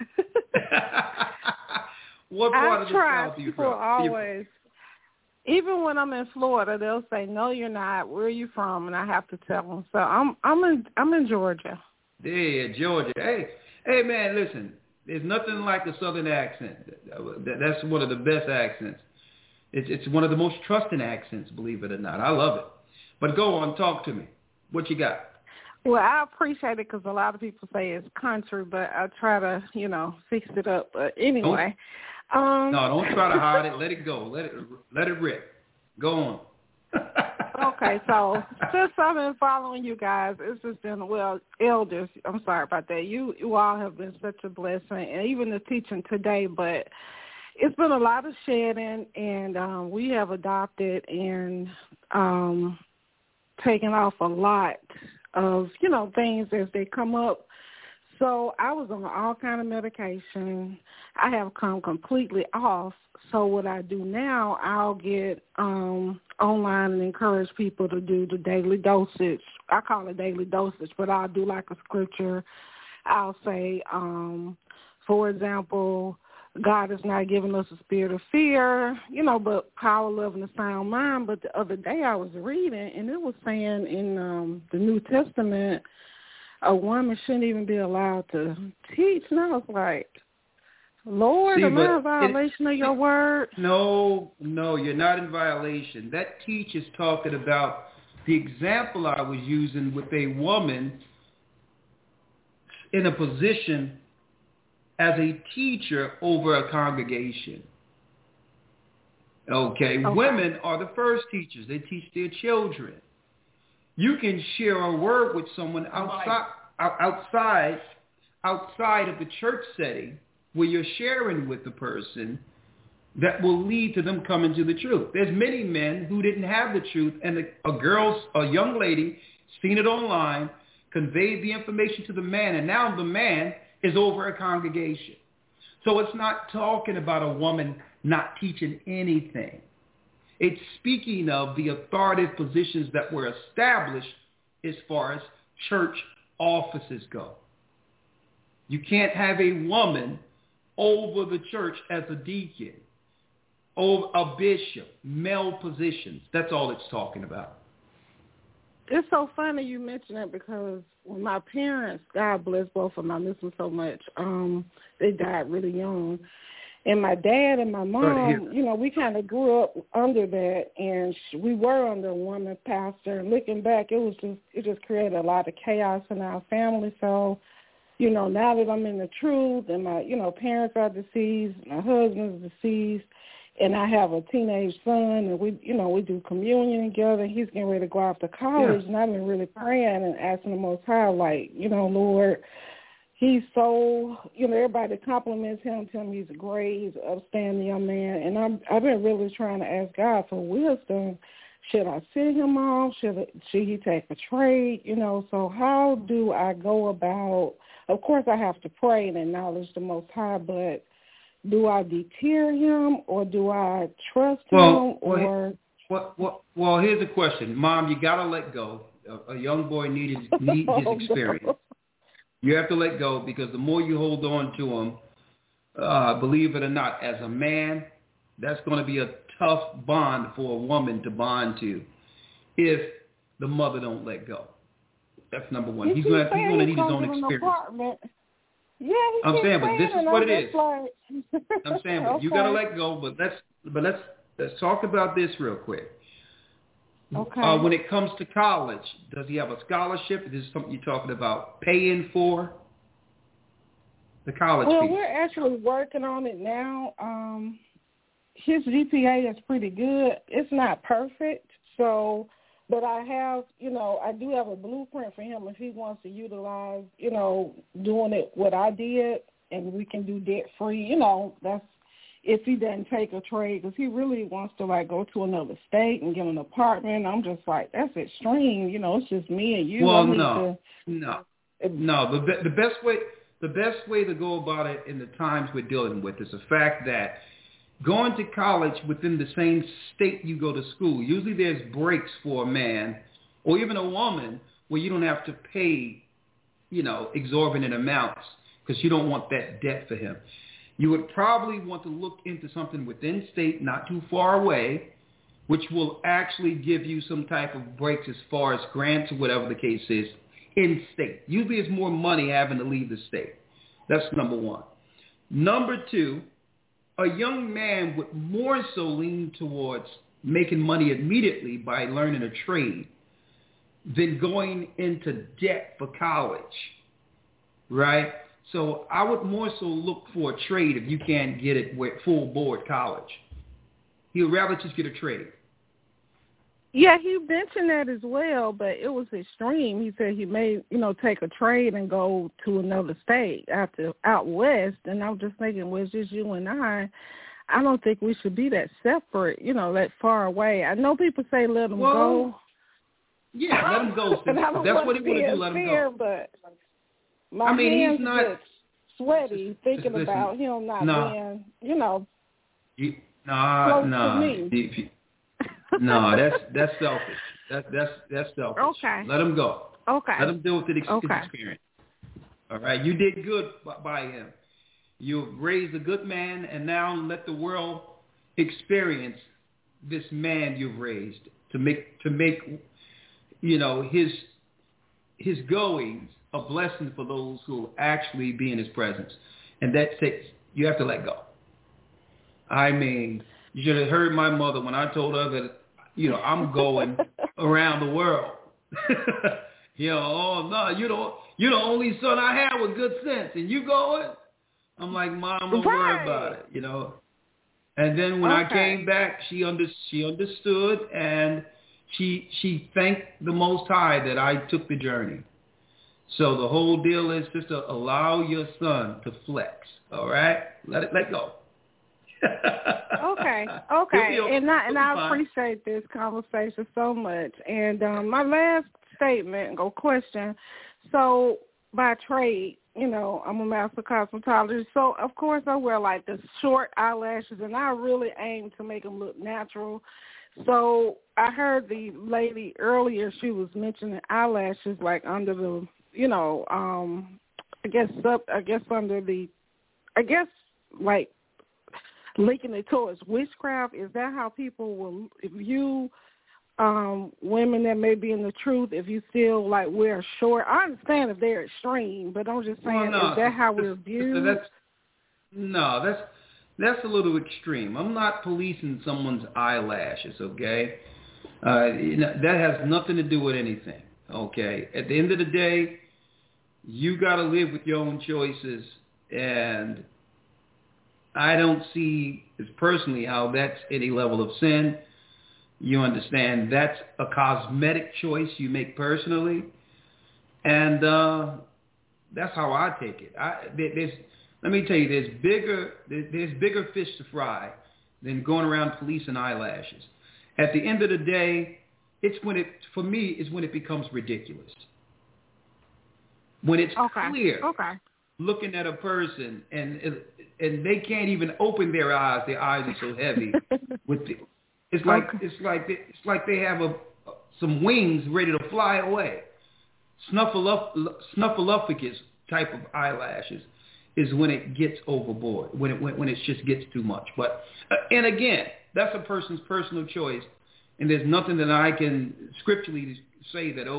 What part of the South are you from?
Always, even when I'm in Florida, they'll say, "No, you're not. Where are you from?" And I have to tell them. So I'm in Georgia.
Yeah, Georgia. Hey, man, listen. There's nothing like a Southern accent. That's one of the best accents. It's one of the most trusting accents, believe it or not. I love it. But go on, talk to me. What you got?
Well, I appreciate it because a lot of people say it's country, but I try to, fix it up. But anyway.
No, don't try to hide it. Let it go. Let it rip. Go on.
Okay, so since I've been following you guys, it's just been, elders, I'm sorry about that. You all have been such a blessing, and even the teaching today, but it's been a lot of shedding, and we have adopted and taken off a lot of, things as they come up. So I was on all kind of medication. I have come completely off. So what I do now, I'll get online and encourage people to do the daily dosage. I call it daily dosage, but I'll do like a scripture. I'll say, for example, God has not given us a spirit of fear, but power, love, and a sound mind. But the other day I was reading, and it was saying in the New Testament, a woman shouldn't even be allowed to teach. And I was like, Lord, am I in violation of your word?
No, you're not in violation. That teacher's talking about the example I was using with a woman in a position as a teacher over a congregation. Okay. Women are the first teachers. They teach their children. You can share a word with someone outside of the church setting where you're sharing with the person that will lead to them coming to the truth. There's many men who didn't have the truth, and a young lady, seen it online, conveyed the information to the man, and now the man is over a congregation. So it's not talking about a woman not teaching anything. It's speaking of the authoritative positions that were established as far as church offices go. You can't have a woman over the church as a deacon, over a bishop, male positions. That's all it's talking about.
It's so funny you mention it because when my parents, God bless both of them, I miss them so much, they died really young. And my dad and my mom, you know, we kind of grew up under that, and we were under a woman pastor. And looking back, it just created a lot of chaos in our family. So, you know, now that I'm in the truth and my, you know, parents are deceased, my husband's deceased, and I have a teenage son, and we do communion together. He's getting ready to go off to college, and I've been really praying and asking the Most High, like, you know, Lord, he's so, you know, everybody compliments him, tell him he's great, he's an upstanding young man, and I've been really trying to ask God for wisdom. Should I send him off? Should he take a trade? You know, so how do I go about? Of course, I have to pray and acknowledge the Most High, but do I deter him or do I trust him? Or
well, here's the question, Mom. You gotta let go. A young boy needs his experience. No. You have to let go because the more you hold on to him, believe it or not, as a man, that's going to be a tough bond for a woman to bond to if the mother don't let go. That's number one. He's going to need his own experience.
Yeah,
I'm saying, but this is what it is.
Like...
I'm saying, but you got to let go. But let's talk about this real quick.
Okay.
When it comes to college, does he have a scholarship? Is this something you're talking about paying for? The college
piece?
We're
actually working on it now. His GPA is pretty good. It's not perfect, so, but I have, you know, I do have a blueprint for him if he wants to utilize, you know, doing it what I did, and we can do debt-free. You know, that's if he doesn't take a trade, because he really wants to, like, go to another state and get an apartment. I'm just like, that's extreme. You know, it's just me and you.
Well, no. The best way to go about it in the times we're dealing with is the fact that going to college within the same state you go to school, usually there's breaks for a man or even a woman where you don't have to pay, you know, exorbitant amounts because you don't want that debt for him. You would probably want to look into something within state, not too far away, which will actually give you some type of breaks as far as grants or whatever the case is in state. Usually it's more money having to leave the state. That's number one. Number two, a young man would more so lean towards making money immediately by learning a trade than going into debt for college, right? So I would more so look for a trade if you can't get it with full board college. He would rather just get a trade.
Yeah, he mentioned that as well, but it was extreme. He said he may, you know, take a trade and go to another state out west. And I was just thinking, well, it's just you and I don't think we should be that separate, you know, that far away. I know people say let him go.
Yeah, let him go. That's what he want to do, let him go.
But my hands
he's not
get sweaty thinking about him not being, you know, close to me.
No, that's selfish. That's selfish.
Okay.
Let him go.
Okay.
Let him deal with his experience. All right. You did good by him. You raised a good man, and now let the world experience this man you've raised to make you know his goings a blessing for those who will actually be in his presence, and that takes you have to let go. I mean, you should have heard my mother when I told her that, you know, I'm going around the world. You know, oh no, you're the only son I had with good sense, and you going? I'm like, Mom, don't worry about it, you know. And then when I came back, she understood, and she thanked the Most High that I took the journey. So the whole deal is just to allow your son to flex. All right, let go.
Okay. And I appreciate this conversation so much. And my last statement or question. So by trade, I'm a master cosmetologist. So of course I wear like the short eyelashes, and I really aim to make them look natural. So I heard the lady earlier, she was mentioning eyelashes like under the, like linking it towards witchcraft. Is that how people will view women that may be in the truth if you still like wear short? I understand if they're extreme, but I'm just saying, is that how we're viewed?
That's a little extreme. I'm not policing someone's eyelashes, okay? That has nothing to do with anything, okay? At the end of the day, you got to live with your own choices, and I don't see personally how that's any level of sin. You understand that's a cosmetic choice you make personally, and that's how I take it. Let me tell you, there's bigger fish to fry than going around policing eyelashes. At the end of the day, when it becomes ridiculous. When it's clear, looking at a person and they can't even open their eyes are so heavy. It's like they have some wings ready to fly away. Snuffleupagus type of eyelashes is when it gets overboard, when it just gets too much. But and again, that's a person's personal choice, and there's nothing that I can scripturally say that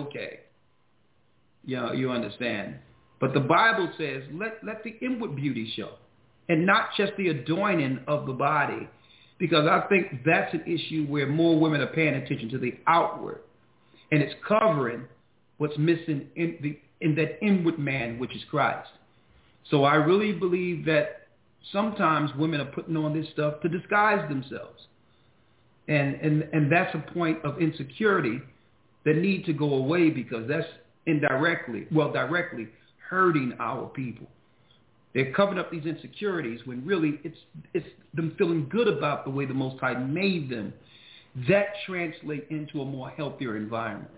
you understand. But the Bible says let the inward beauty show, and not just the adorning of the body, because I think that's an issue where more women are paying attention to the outward, and it's covering what's missing in that inward man, which is Christ. So I really believe that sometimes women are putting on this stuff to disguise themselves. And that's a point of insecurity that need to go away, because that's directly hurting our people. They're covering up these insecurities when really it's them feeling good about the way the Most High made them. That translates into a more healthier environment.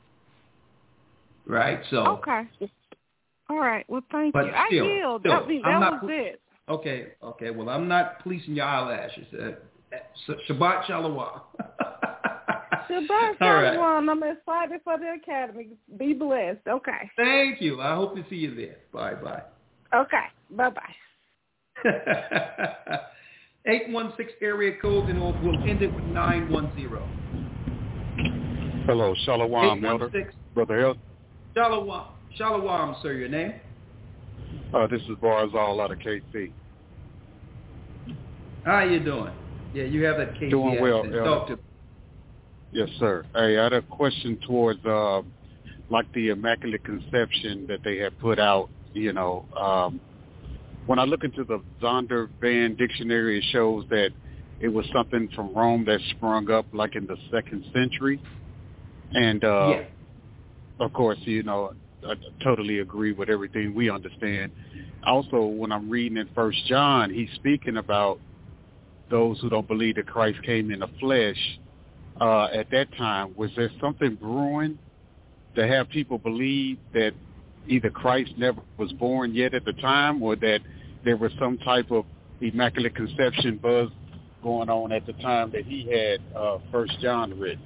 Right? So.
Okay. All right. Well, thank you. I yield. That was it.
Okay. Well, I'm not policing your eyelashes. Shabbat Shalom.
Shabbat Shalom. I'm excited for the academy. Be blessed. Okay.
Thank you. I hope to see you there. Bye-bye.
Okay. Bye-bye.
816 area code, and we'll end it with 910.
Hello. Shalom, Elder. Brother Elder.
Shalom, sir. Your name?
This is Barzal out of KC.
How you doing? Yeah, you have that KC.
Doing well,
Elder.
Yes, sir. Hey, I had a question towards like the Immaculate Conception that they had put out. When I look into the Zondervan dictionary, it shows that it was something from Rome that sprung up like in the 2nd century. And of course, I totally agree with everything we understand. Also, when I'm reading in 1 John, he's speaking about those who don't believe that Christ came in the flesh. At that time, was there something brewing to have people believe that either Christ never was born yet at the time, or that there was some type of Immaculate Conception buzz going on at the time that he had 1 John written?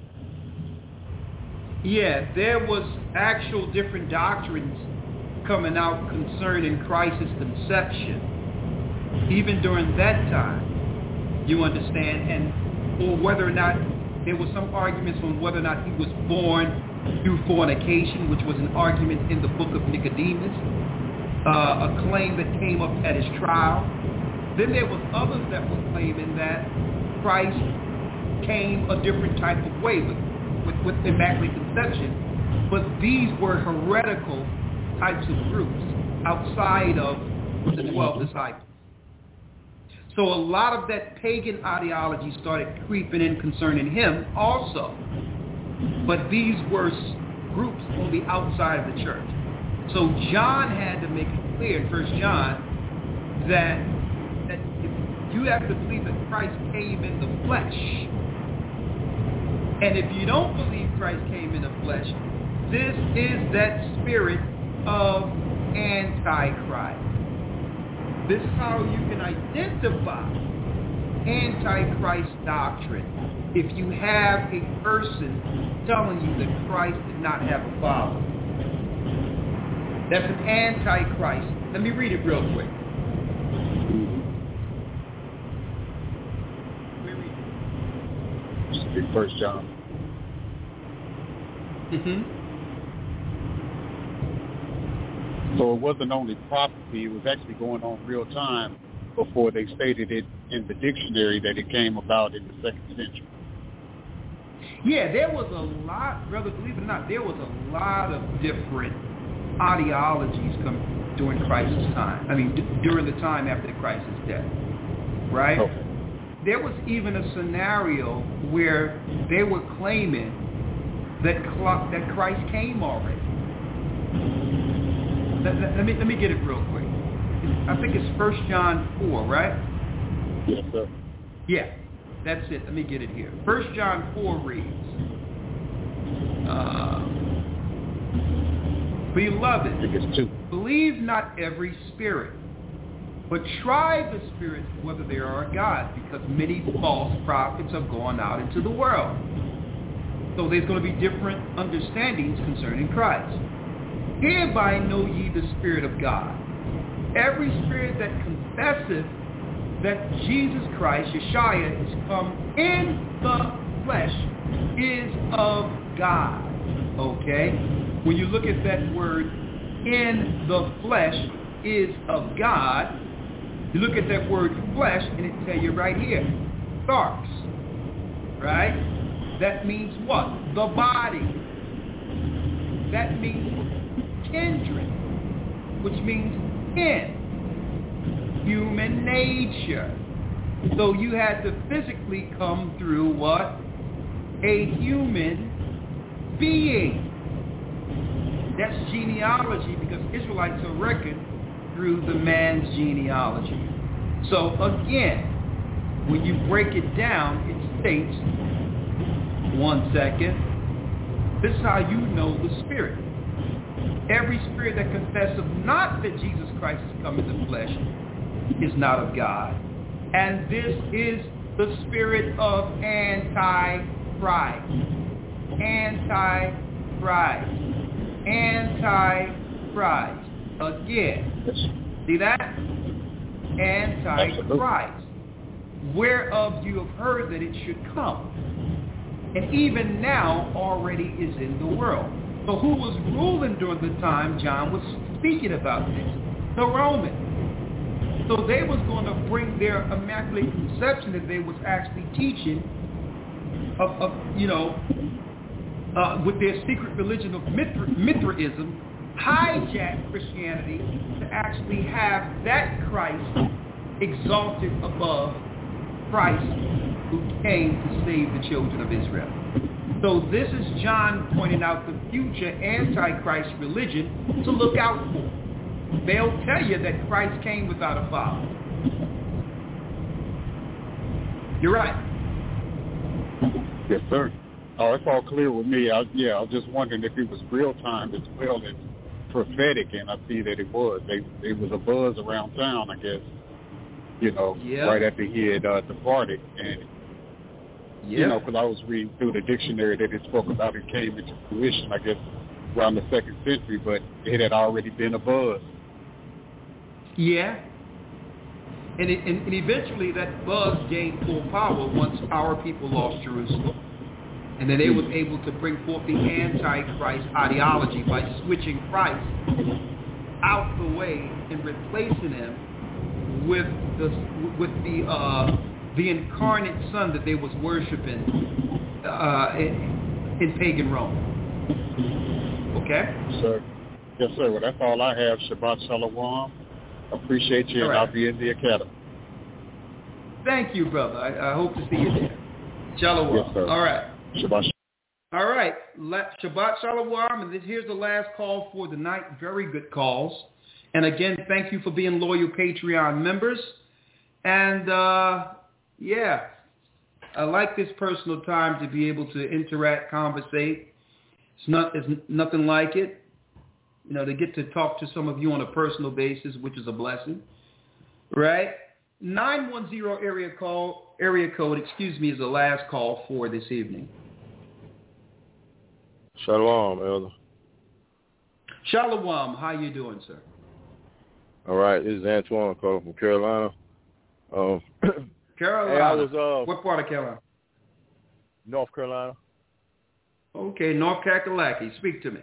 Yeah, there was actual different doctrines coming out concerning Christ's conception, even during that time, you understand, or whether or not there were some arguments on whether or not he was born through fornication, which was an argument in the book of Nicodemus, a claim that came up at his trial. Then there was others that were claiming that Christ came a different type of way with Immaculate Conception, but these were heretical types of groups outside of the 12 disciples. So a lot of that pagan ideology started creeping in concerning him also. But these were groups on the outside of the church. So John had to make it clear in 1 John that if you have to believe that Christ came in the flesh. And if you don't believe Christ came in the flesh, this is that spirit of Antichrist. This is how you can identify Antichrist doctrine. If you have a person telling you that Christ did not have a father. That's an Antichrist. Let me read it real quick.
Read 1 John. So it wasn't only prophecy, it was actually going on real time before they stated it in the dictionary that it came about in the 2nd century.
Yeah, there was a lot, brother, believe it or not, there was a lot of different ideologies during Christ's time. I mean, during the time after Christ's death, right? Okay. There was even a scenario where they were claiming that Christ came already. Let me get it real quick. I think it's 1 John 4, right?
Yes, sir.
Yeah, that's it. Let me get it here. 1 John 4 reads, Beloved,
I think it's 2.
Believe not every spirit, but try the spirits whether they are God, because many false prophets have gone out into the world. So there's going to be different understandings concerning Christ. Hereby know ye the Spirit of God. Every spirit that confesseth that Jesus Christ, Yeshua, is come in the flesh is of God. Okay? When you look at that word, in the flesh is of God, you look at that word flesh and it tell you right here, sarx, right? That means what? The body. That means kindred, which means in, human nature. So you had to physically come through what? A human being. That's genealogy, because Israelites are reckoned through the man's genealogy. So again, when you break it down, it states, one second, this is how you know the Spirit. Every spirit that confesseth not that Jesus Christ is come in the flesh is not of God. And this is the spirit of Antichrist. Antichrist. Antichrist. Again. See that? Antichrist. Whereof you have heard that it should come. And even now already is in the world. So who was ruling during the time John was speaking about this? The Romans. So they was going to bring their immaculate conception that they was actually teaching with their secret religion of Mithraism, hijack Christianity to actually have that Christ exalted above Christ who came to save the children of Israel. So this is John pointing out the future Antichrist religion to look out for. They'll tell you that Christ came without a father. You're right.
Yes, sir. Oh, it's all clear with me. I was just wondering if it was real time as well as prophetic, and I see that it was. It was a buzz around town, I guess, right after he had departed. And, because I was reading through the dictionary that it spoke about it came into fruition, I guess, around the 2nd century, but it had already been a buzz.
Yeah. And eventually that buzz gained full power once our people lost Jerusalem. And then they were able to bring forth the Antichrist ideology by switching Christ out the way and replacing him with the incarnate Son that they was worshiping in pagan Rome. Okay?
Sir. Yes, sir. Well, that's all I have. Shabbat Shalom. Appreciate you, and I'll be in the academy.
Thank you, brother. I hope to see you there. Shalom.
Yes, sir.
All right.
Shabbat
All right. Shabbat Shalom. And here's the last call for the night. Very good calls. And again, thank you for being loyal Patreon members. And, yeah, I like this personal time to be able to interact, conversate. It's nothing like it. You know, to get to talk to some of you on a personal basis, which is a blessing. Right? 910 area code, is the last call for this evening.
Shalom, Elder.
Shalom. How you doing, sir?
All right. This is Antoine calling from Carolina.
Carolina.
Hey, I was,
what part of Carolina?
North Carolina.
Okay, North Kakalaki. Speak to me.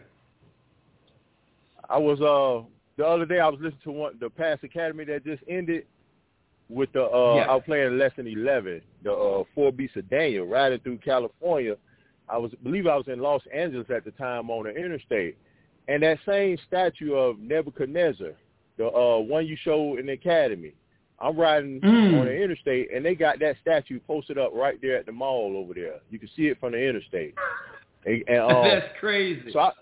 I was the other day I was listening to the Past Academy that just ended with the I was playing lesson 11, the 4 Beasts of Daniel, riding through California. I believe I was in Los Angeles at the time on the interstate, and that same statue of Nebuchadnezzar, the one you showed in the academy, I'm riding on the interstate, and they got that statue posted up right there at the mall over there. You can see it from the interstate. And
that's crazy.
So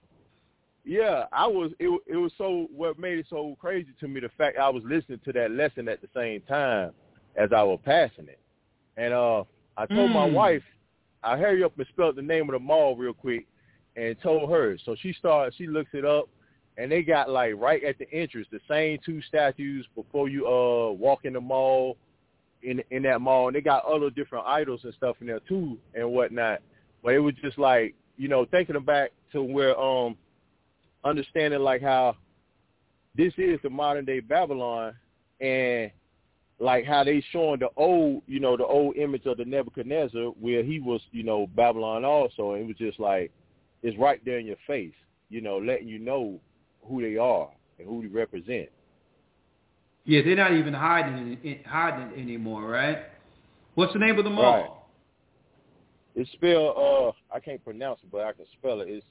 it was so, what made it so crazy to me, the fact I was listening to that lesson at the same time as I was passing it. And I told my wife, I hurry up and spelled the name of the mall real quick and told her. So she looks it up, and they got, like, right at the entrance, the same 2 statues before you walk in the mall, in that mall. And they got other different idols and stuff in there too and whatnot. But it was just like, you know, thinking back to where understanding like how this is the modern day Babylon, and like how they showing the old image of the Nebuchadnezzar where he was, you know, Babylon also. And it was just like, it's right there in your face, you know, letting you know who they are and who they represent.
Yeah, they're not even hiding it anymore, right? What's the name of the mall?
Right. It's spelled, I can't pronounce it, but I can spell it. It's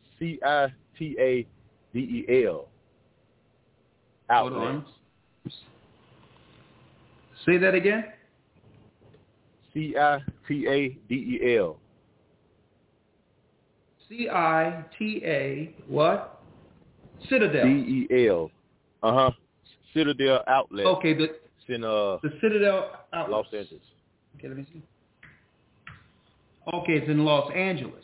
Citadel.
Hold on. Say that again.
Citadel.
Cita what? Citadel.
Del. Citadel Outlet.
Okay,
it's in
the Citadel Outlet.
Los Angeles.
Okay, let me see. Okay, it's in Los Angeles.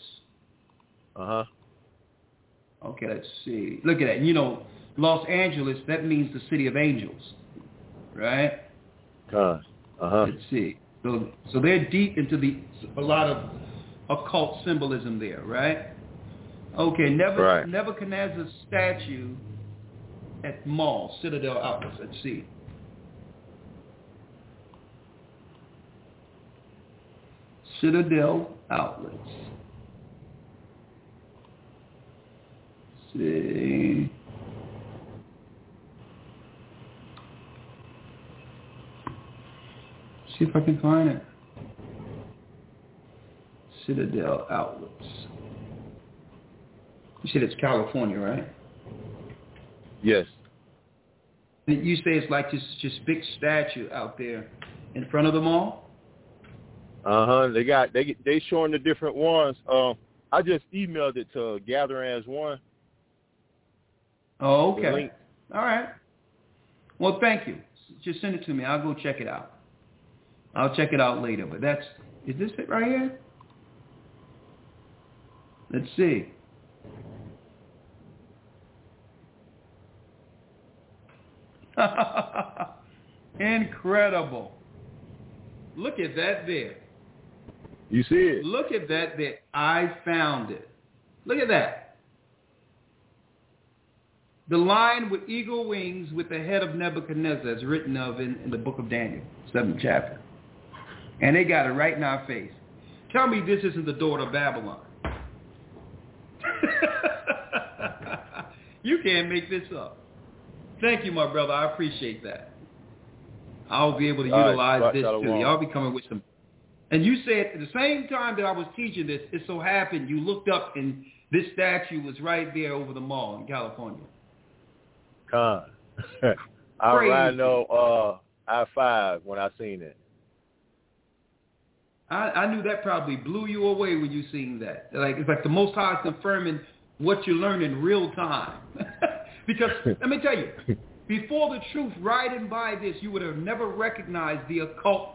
Okay, let's see. Look at that. You know, Los Angeles, that means the city of angels, right?
Let's
see. So they're deep into a lot of occult symbolism there, right? Okay, Nebuchadnezzar's statue at mall, Citadel Outlets. Let's see. Citadel Outlets. Let's see. See if I can find it. Citadel Outlets. You said it's California, right?
Yes.
You say it's like this just big statue out there in front of the mall?
They showing the different ones. I just emailed it to Gather As One.
Oh, okay. All right. Well, thank you. Just send it to me. I'll go check it out. I'll check it out later. But is this it right here? Let's see. Incredible. Look at that there.
You see it?
Look at that there. I found it. Look at that. The lion with eagle wings with the head of Nebuchadnezzar is written of in the book of Daniel, 7th chapter. And they got it right in our face. Tell me this isn't the daughter of Babylon. You can't make this up. Thank you, my brother. I appreciate that. I'll be able to utilize this too. Y'all be coming with some. And you said at the same time that I was teaching this, it so happened you looked up and this statue was right there over the mall in California.
I ran I-5 when I seen it.
I knew that probably blew you away when you seen that. Like it's like the Most High is confirming what you learn in real time. Because let me tell you, before the truth riding by this, you would have never recognized the occult,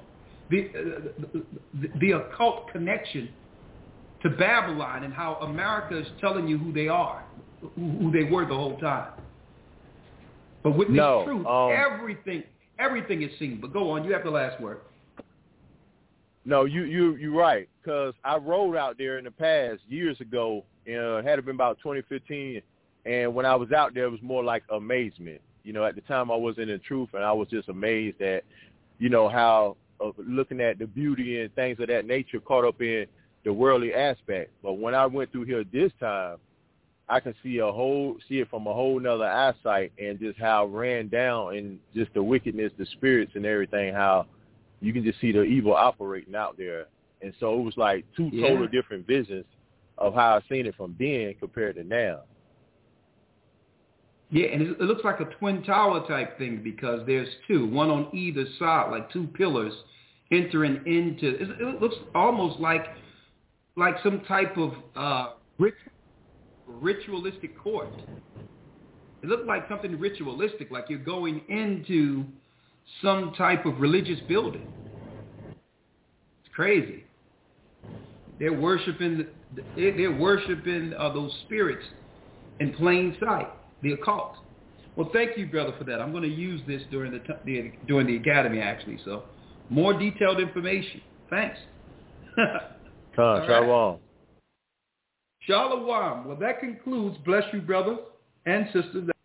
the occult connection to Babylon and how America is telling you who they are, who they were the whole time. But with this truth, everything is seen. But go on, you have the last word.
No, you're right, because I rode out there in the past years ago, had it been about 2015, and when I was out there, it was more like amazement. You know, at the time I wasn't in truth, and I was just amazed at, you know, how looking at the beauty and things of that nature caught up in the worldly aspect. But when I went through here this time, I can see it from a whole nother eyesight, and just how it ran down and just the wickedness, the spirits and everything, how you can just see the evil operating out there. And so it was like two totally different visions of how I seen it from then compared to now.
Yeah, and it looks like a twin tower type thing because there's two, one on either side, like two pillars entering into. It looks almost like some type of ritualistic court. It looked like something ritualistic, like you're going into some type of religious building. It's crazy. They're worshiping those spirits in plain sight, the occult. Well, thank you, brother, for that. I'm going to use this during the academy, actually. So, more detailed information. Thanks.
Shalom.
Shalom. Well, that concludes. Bless you, brothers and sisters.